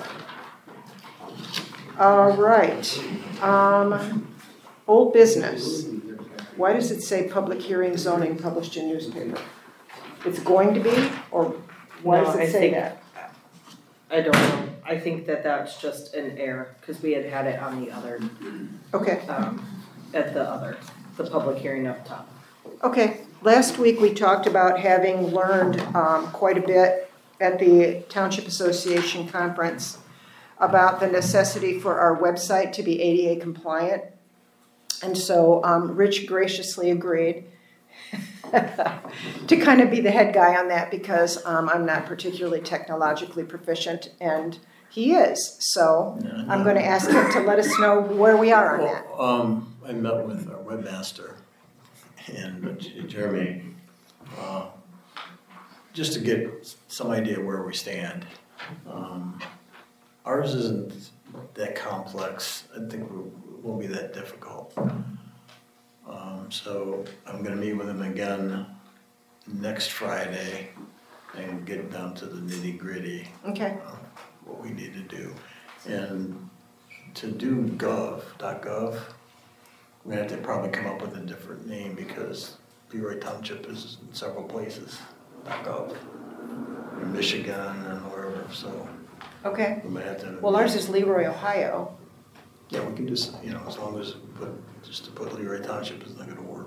All right, um, old business. Why does it say public hearing zoning published in newspaper? It's going to be, or why does No, I it say think- that? I don't know. I think that that's just an error, because we had had it on the other, Okay, um, at the other, the public hearing up top. okay. Last week, we talked about having learned um, quite a bit at the Township Association conference about the necessity for our website to be A D A compliant. And so um, Rich graciously agreed to kind of be the head guy on that because um, I'm not particularly technologically proficient and he is. So I'm going to ask him to let us know where we are on that. Well, um, I met with our webmaster and J- Jeremy, uh, just to get some idea where we stand. Um, ours isn't that complex. I think it won't be that difficult. Um, so I'm gonna meet with him again next Friday and get down to the nitty gritty. Okay. of What we need to do. And to do gov, .gov, we have to probably come up with a different name because Leroy Township is in several places, .gov, in Michigan and wherever, so Okay. we might have to. Well, ours is Leroy, Ohio. Yeah, we can just, you know, as long as we put, just to put Leroy Township is not gonna work.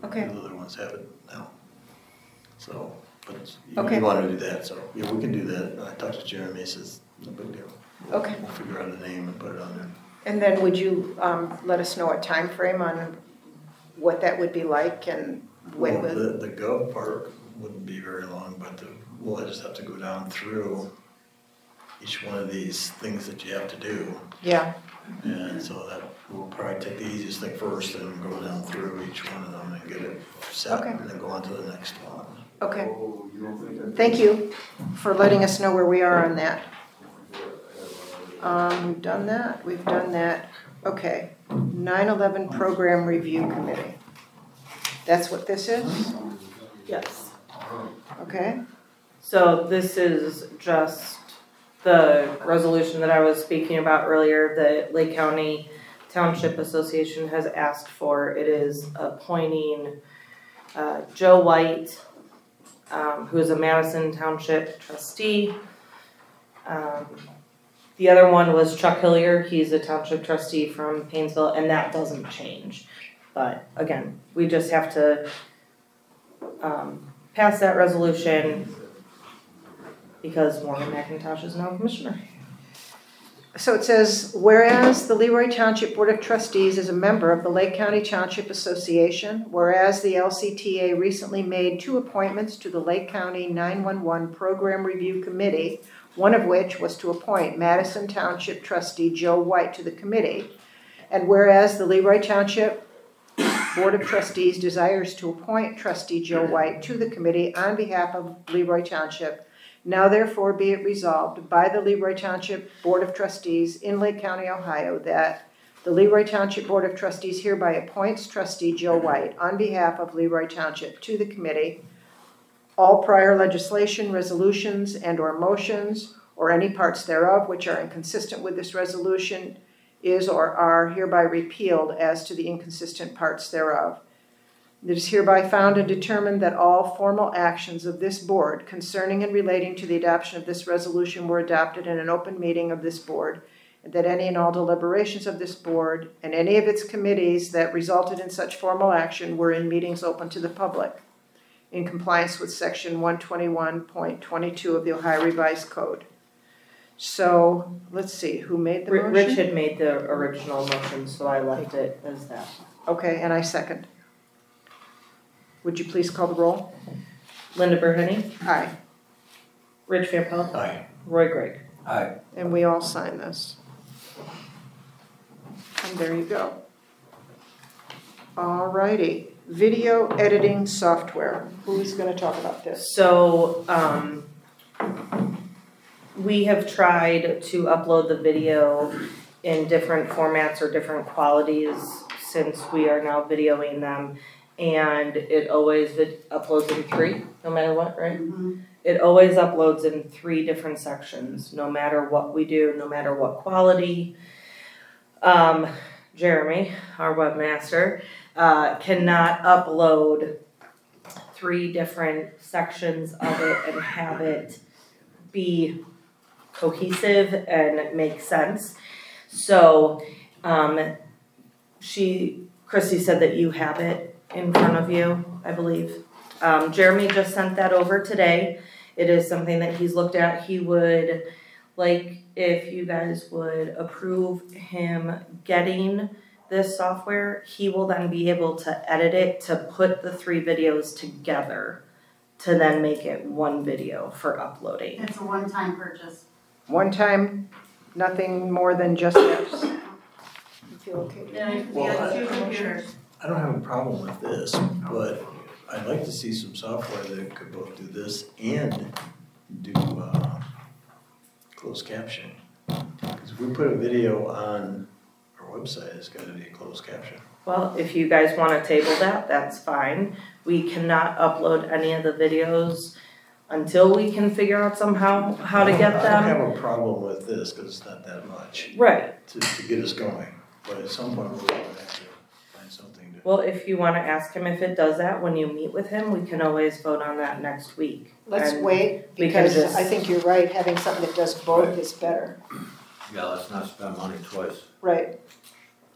Okay. The other ones have it now. So, but you, Okay. you wanna do that, so, yeah, we can do that. I talked to Jeremy, he says, no big deal. We'll- Okay. We'll figure out a name and put it on there. And then would you um, let us know a time frame on what that would be like and when? Well, will- the, the gov part wouldn't be very long, but the, we'll just have to go down through each one of these things that you have to do. Yeah, And so that, we'll probably take the easiest thing first and go down through each one of them and get it set, Okay. and then go on to the next one. okay. Thank you for letting us know where we are on that. Um, we've done that, we've done that. Okay, nine eleven Program Review Committee. That's what this is? Yes. Okay, So this is just the resolution that I was speaking about earlier that Lake County Township Association has asked for. It is appointing uh, Joe White, um, who is a Madison Township trustee. Um, the other one was Chuck Hillier. He's a township trustee from Painesville, and that doesn't change. But again, we just have to um, pass that resolution because Morgan McIntosh is now commissioner. so it says, whereas the Leroy Township Board of Trustees is a member of the Lake County Township Association, whereas the L C T A recently made two appointments to the Lake County nine one one Program Review Committee, one of which was to appoint Madison Township trustee Joe White to the committee, and whereas the Leroy Township Board of Trustees desires to appoint trustee Joe White to the committee on behalf of Leroy Township, now therefore be it resolved by the Leroy Township Board of Trustees in Lake County, Ohio, that the Leroy Township Board of Trustees hereby appoints trustee Joe White on behalf of Leroy Township to the committee. All prior legislation, resolutions, and/or motions, or any parts thereof which are inconsistent with this resolution is or are hereby repealed as to the inconsistent parts thereof. It is hereby found and determined that all formal actions of this board concerning and relating to the adoption of this resolution were adopted in an open meeting of this board, and that any and all deliberations of this board and any of its committees that resulted in such formal action were in meetings open to the public, in compliance with section one twenty-one point twenty-two of the Ohio Revised Code. So, let's see, who made the Ri- motion? Rich had made the original motion, so I left it as that. Okay, and I second. Would you please call the roll? Linda Burhenny, Aye. Rich Van Pelt, Aye. Roy Gregg. Aye. And we all sign this. And there you go. All righty, video editing software. Who's gonna talk about this? So, um, we have tried to upload the video in different formats or different qualities since we are now videoing them. And it always vid- uploads in three, no matter what, right? Mhm. It always uploads in three different sections, no matter what we do, no matter what quality. Um, Jeremy, our webmaster, uh, cannot upload three different sections of it and have it be cohesive and make sense. So, um, she, Chrissy said that you have it in front of you, I believe. Um, Jeremy just sent that over today. It is something that he's looked at. He would like if you guys would approve him getting this software. He will then be able to edit it to put the three videos together to then make it one video for uploading. It's a one-time purchase. One time, nothing more than just this. You feel okay? Yeah, we Well, have I- two computers. I don't have a problem with this, but I'd like to see some software that could both do this and do, uh, closed caption. Because if we put a video on our website, it's gotta be closed caption. Well, if you guys wanna table that, that's fine. We cannot upload any of the videos until we can figure out somehow how to get I them. don't have a problem with this, cause it's not that much Right. to, to get us going, but at some point we're gonna have to find something to. Well, if you wanna ask him if it does that when you meet with him, we can always vote on that next week. Let's And wait, we can because just- I think you're right, having something that does both is better. Yeah, let's not spend money twice. Right.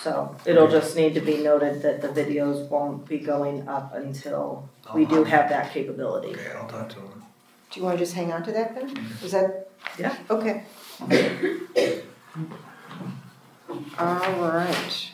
So it'll just need to be noted that the videos won't be going up until we do have that capability. Okay, I'll talk to him. Do you wanna just hang on to that then? Is that? Yeah. Okay. All right.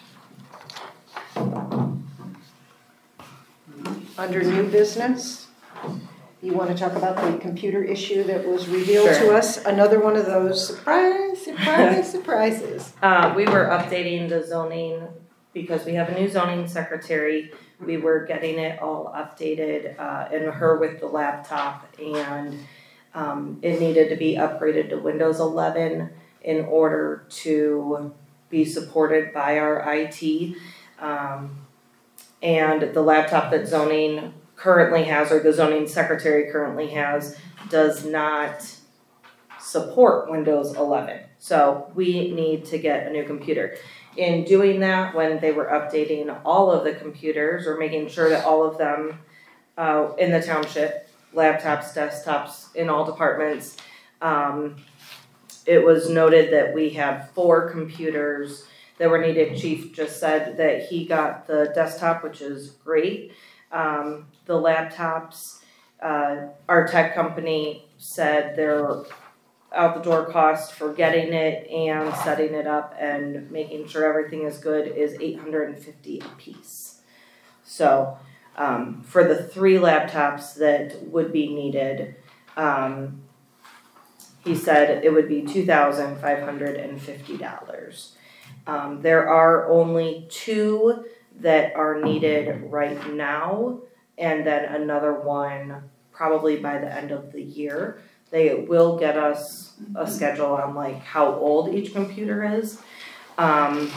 Under new business, you wanna talk about the computer issue that was revealed to Sure. us? Another one of those surprise, surprise, surprises. Uh, we were updating the zoning because we have a new zoning secretary. We were getting it all updated, uh, and her with the laptop, and um, it needed to be upgraded to Windows eleven in order to be supported by our I T. Um, and the laptop that zoning currently has, or the zoning secretary currently has, does not support Windows eleven. So we need to get a new computer. In doing that, when they were updating all of the computers, or making sure that all of them uh, in the township, laptops, desktops, in all departments, um, it was noted that we have four computers that were needed. Chief just said that he got the desktop, which is great. Um, the laptops, uh, our tech company said they're out the door cost for getting it and setting it up and making sure everything is good is eight hundred fifty a piece. So, um, for the three laptops that would be needed, um, he said it would be two thousand five hundred fifty dollars. Um, there are only two that are needed right now, and then another one probably by the end of the year. They will get us a schedule on like how old each computer is. Um,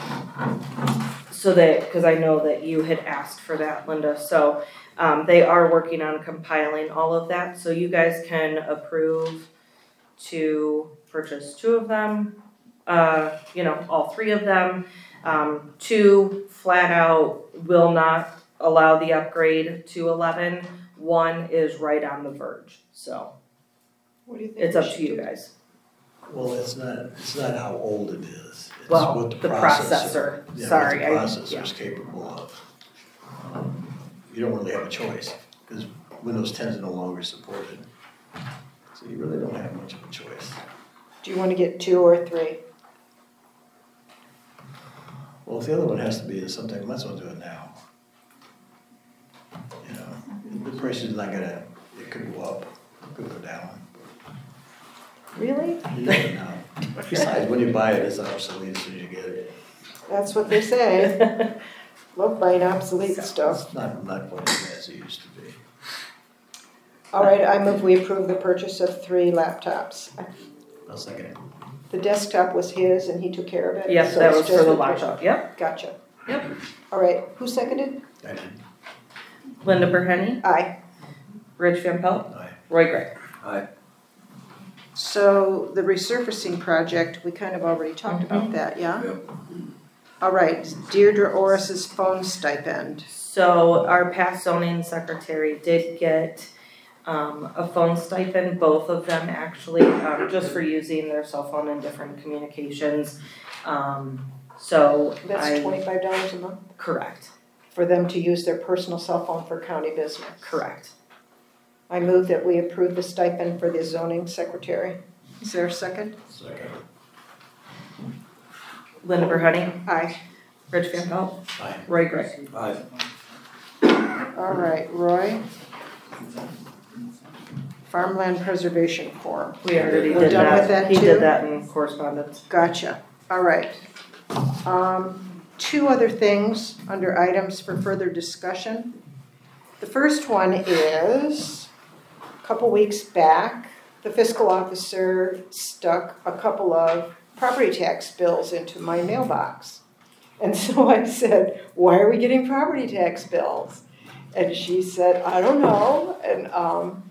so that, cause I know that you had asked for that, Linda, so, um, they are working on compiling all of that, so you guys can approve to purchase two of them, uh, you know, all three of them. Um, two flat out will not allow the upgrade to eleven, one is right on the verge, so. What do you think? It's we up should to you do? guys. Well, it's not, it's not how old it is. It's Well, what the processor. Yeah, Sorry, what I- the processor is capable of. Um, You don't really have a choice, because Windows ten is no longer supported. So you really don't have much of a choice. Do you wanna get two or three? Well, if the other one has to be sometime, might as well do it now. You know, the price is not gonna, it could go up, it could go down. Really? You never know. Besides, when you buy it, it's obsolete as soon as you get it. That's what they say. Love buying obsolete stuff. It's not, not quite as bad as it used to be. All right, I move we approve the purchase of three laptops. I'll second it. The desktop was his and he took care of it? Yes, so that it's was just for the a- laptop, yep. Gotcha. Yep. All right, who seconded? I did. Linda Burhenny, Aye. Rich Van Pelt, Aye. Roy Gray. Aye. So the resurfacing project, we kind of already talked about that, yeah? Yep. All right, Deirdre Orris's phone stipend. So our past zoning secretary did get um, a phone stipend, both of them actually, um, just for using their cell phone in different communications. Um, so That's I, twenty-five dollars a month correct, for them to use their personal cell phone for county business. correct. I move that we approve the stipend for the zoning secretary. Is there a second? Second. Linda Burhenny, Aye. Rich Van Pelt, Aye. Roy Gray. Aye. All right, Roy. Farmland Preservation Corps. We already We're did done that. with that He too? did that in correspondence. Gotcha. All right. Um, two other things under items for further discussion. The first one is, a couple weeks back, the fiscal officer stuck a couple of property tax bills into my mailbox. And so I said, why are we getting property tax bills? And she said, I don't know. And um,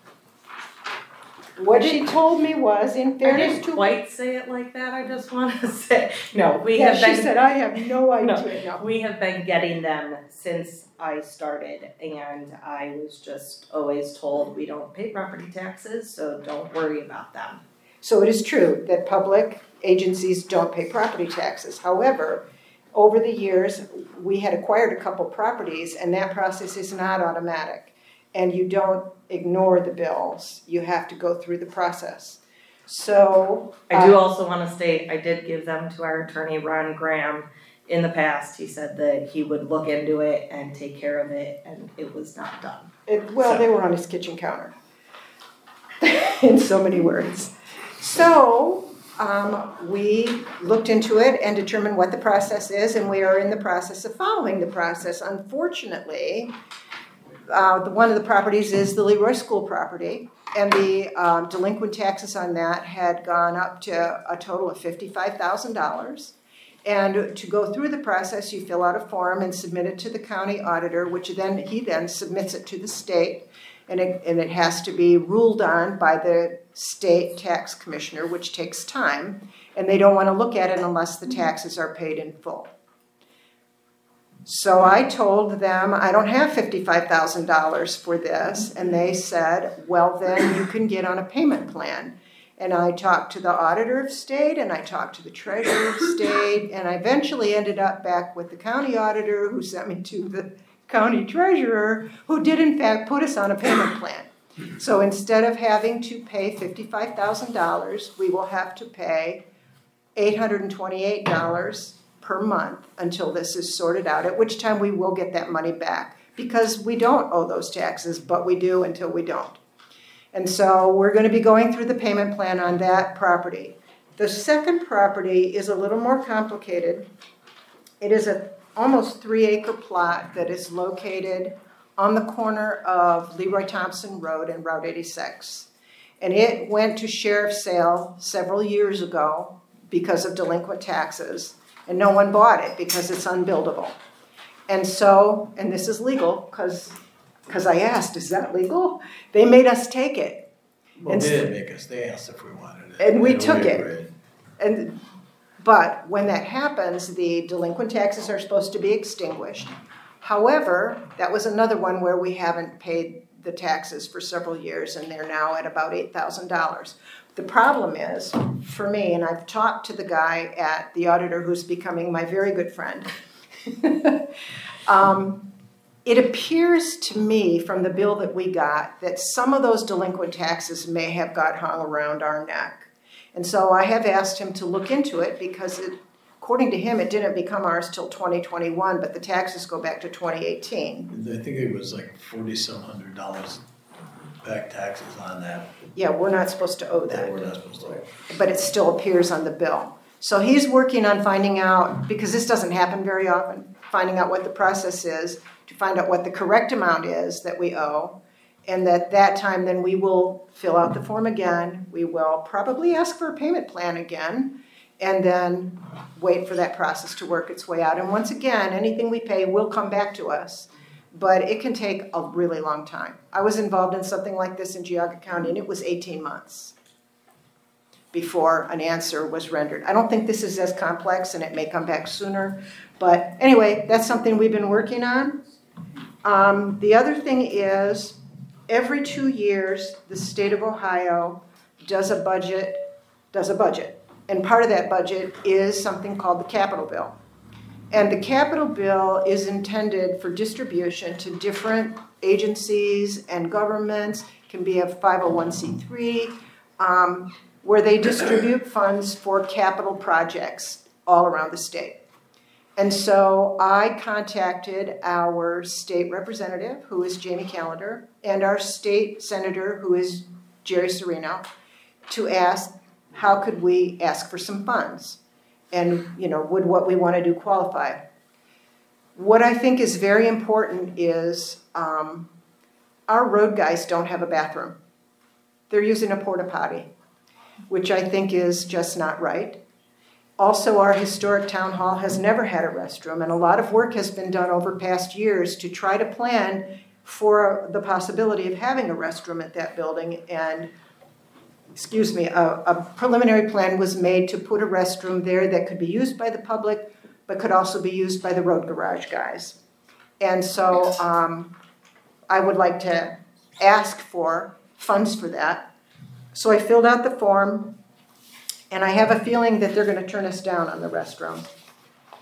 what she told me was, in I fairness didn't to quite say it like that, I just want to say, no, we yeah, have she been. said, I have no idea. No. We have been getting them since I started, and I was just always told we don't pay property taxes, so don't worry about them. So it is true that public agencies don't pay property taxes. However, over the years, we had acquired a couple properties, and that process is not automatic. And you don't ignore the bills. You have to go through the process. So. I do uh, also want to state, I did give them to our attorney, Ron Graham. In the past, he said that he would look into it and take care of it, and it was not done. It, well, they were on his kitchen counter, in so many words. So um, we looked into it and determined what the process is, and we are in the process of following the process. Unfortunately, uh, the, one of the properties is the Leroy School property, and the um, delinquent taxes on that had gone up to a total of fifty-five thousand dollars. And to go through the process, you fill out a form and submit it to the county auditor, which then he then submits it to the state, and it, and it has to be ruled on by the state tax commissioner, which takes time, and they don't want to look at it unless the taxes are paid in full. So I told them, I don't have fifty-five thousand dollars for this, and they said, well, then you can get on a payment plan. And I talked to the auditor of state, and I talked to the treasurer of state, and I eventually ended up back with the county auditor, who sent me to the county treasurer, who did in fact put us on a payment plan. So instead of having to pay fifty-five thousand dollars, we will have to pay eight hundred twenty-eight dollars per month until this is sorted out, at which time we will get that money back, because we don't owe those taxes, but we do until we don't. And so we're going to be going through the payment plan on that property. The second property is a little more complicated. It is a almost three acre plot that is located on the corner of Leroy Thompson Road and Route eighty-six. And it went to sheriff's sale several years ago because of delinquent taxes, and no one bought it because it's unbuildable. And so, and this is legal because Because I asked, is that legal? They made us take it. Well, And they s- didn't make us, they asked if we wanted it. And we And took it. agreed. And, but when that happens, the delinquent taxes are supposed to be extinguished. However, that was another one where we haven't paid the taxes for several years, and they're now at about eight thousand dollars. The problem is, for me, and I've talked to the guy at the auditor who's becoming my very good friend, um, it appears to me from the bill that we got that some of those delinquent taxes may have got hung around our neck. And so I have asked him to look into it because it, according to him, it didn't become ours till twenty twenty-one, but the taxes go back to twenty eighteen. I think it was like forty-some hundred dollars back taxes on that. Yeah, we're not supposed to owe That that, we're not supposed to. but it still appears on the bill. So he's working on finding out, because this doesn't happen very often, finding out what the process is, to find out what the correct amount is that we owe. And at that time, then we will fill out the form again. We will probably ask for a payment plan again, and then wait for that process to work its way out. And once again, anything we pay will come back to us, but it can take a really long time. I was involved in something like this in Geauga County, and it was eighteen months before an answer was rendered. I don't think this is as complex, and it may come back sooner. But anyway, that's something we've been working on. Um, the other thing is, every two years, the state of Ohio does a budget, does a budget. And part of that budget is something called the capital bill. And the capital bill is intended for distribution to different agencies and governments, can be a five oh one c three, um, where they distribute funds for capital projects all around the state. And so I contacted our state representative, who is Jamie Callender, and our state senator, who is Jerry Serino, to ask how could we ask for some funds, and you know, would what we want to do qualify? What I think is very important is um, our road guys don't have a bathroom. They're using a porta potty, which I think is just not right. Also, our historic town hall has never had a restroom, and a lot of work has been done over past years to try to plan for the possibility of having a restroom at that building. And, excuse me, a, a preliminary plan was made to put a restroom there that could be used by the public, but could also be used by the road garage guys. And so um, I would like to ask for funds for that. So I filled out the form, and I have a feeling that they're going to turn us down on the restroom.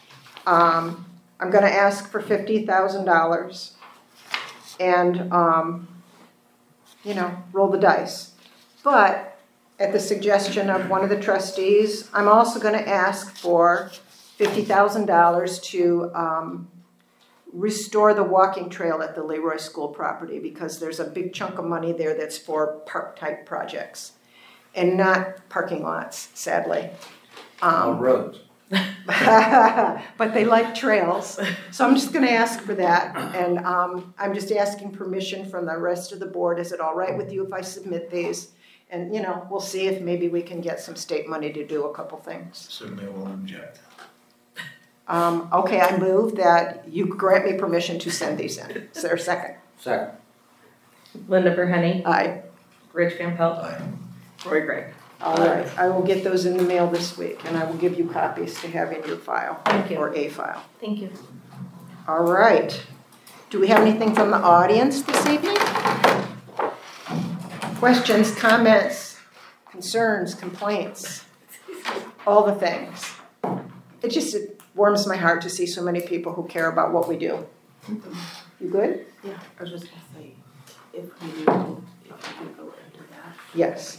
Um, I'm gonna ask for fifty thousand dollars and, um, you know, roll the dice. But at the suggestion of one of the trustees, I'm also gonna ask for fifty thousand dollars to, um, restore the walking trail at the Leroy School property because there's a big chunk of money there that's for park-type projects and not parking lots, sadly. All Um, roads. but they like trails. So I'm just gonna ask for that. And um, I'm just asking permission from the rest of the board. Is it all right with you if I submit these? And, you know, we'll see if maybe we can get some state money to do a couple things. Certainly won't object. Um, okay, I move that you grant me permission to send these in. Is there a second? Second. Linda Verhenny, Aye. Rich Van Pelt, Aye. Roy Gregg. All right. I will get those in the mail this week and I will give you copies to have in your file. Thank you. Or a file. Thank you. All right. Do we have anything from the audience this evening? Questions, comments, concerns, complaints, all the things. It just it warms my heart to see so many people who care about what we do. You good? Yeah, I was just gonna say, if we do, if we do go into that. Yes.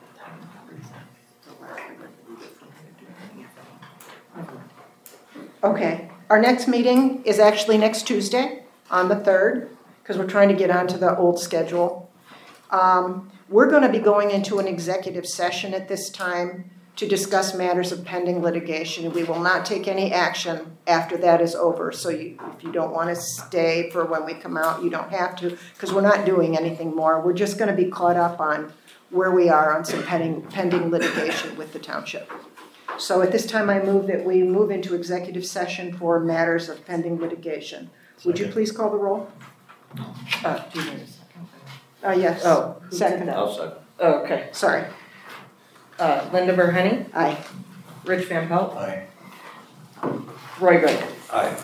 Okay. Our next meeting is actually next Tuesday on the third because we're trying to get onto the old schedule. Um, we're going to be going into an executive session at this time to discuss matters of pending litigation. We will not take any action after that is over. So you, if you don't want to stay for when we come out, you don't have to, because we're not doing anything more. We're just going to be caught up on where we are on some pending, pending litigation with the township. So at this time, I move that we move into executive session for matters of pending litigation. Would you Second. please call the roll? Uh, do you need a second? Uh, yes. Oh, who did Second. that? I'll second. Oh, okay. Sorry. Uh, Linda Verhenny, Aye. Rich Van Pelt, Aye. Roy Gregg. Aye.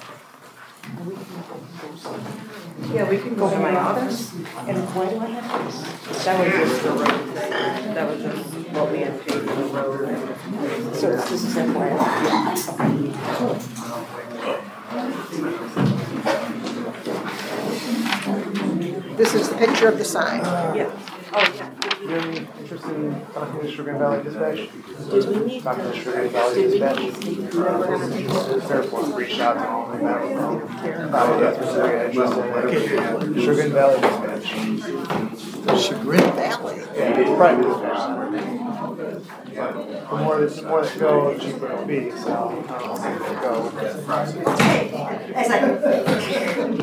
Yeah, we can Go to my office? And why do I have this? That was just the road thing. That was just what we had paid for the road. So it's- this is F Y I. This is the picture of the sign. Yeah. Oh, yeah. You have any interest in talking to Sugar Valley Dispatch? Did we need Talking to to, Sugar Valley did we Dispatch? need to remember how many? Fairport reached out to them about, about that specific interest in Sugar Valley Dispatch. Chagrin Valley. Yeah, it's private dispatch. The more that, the more that go, the cheaper it'll be, so, um, go. Hey, as I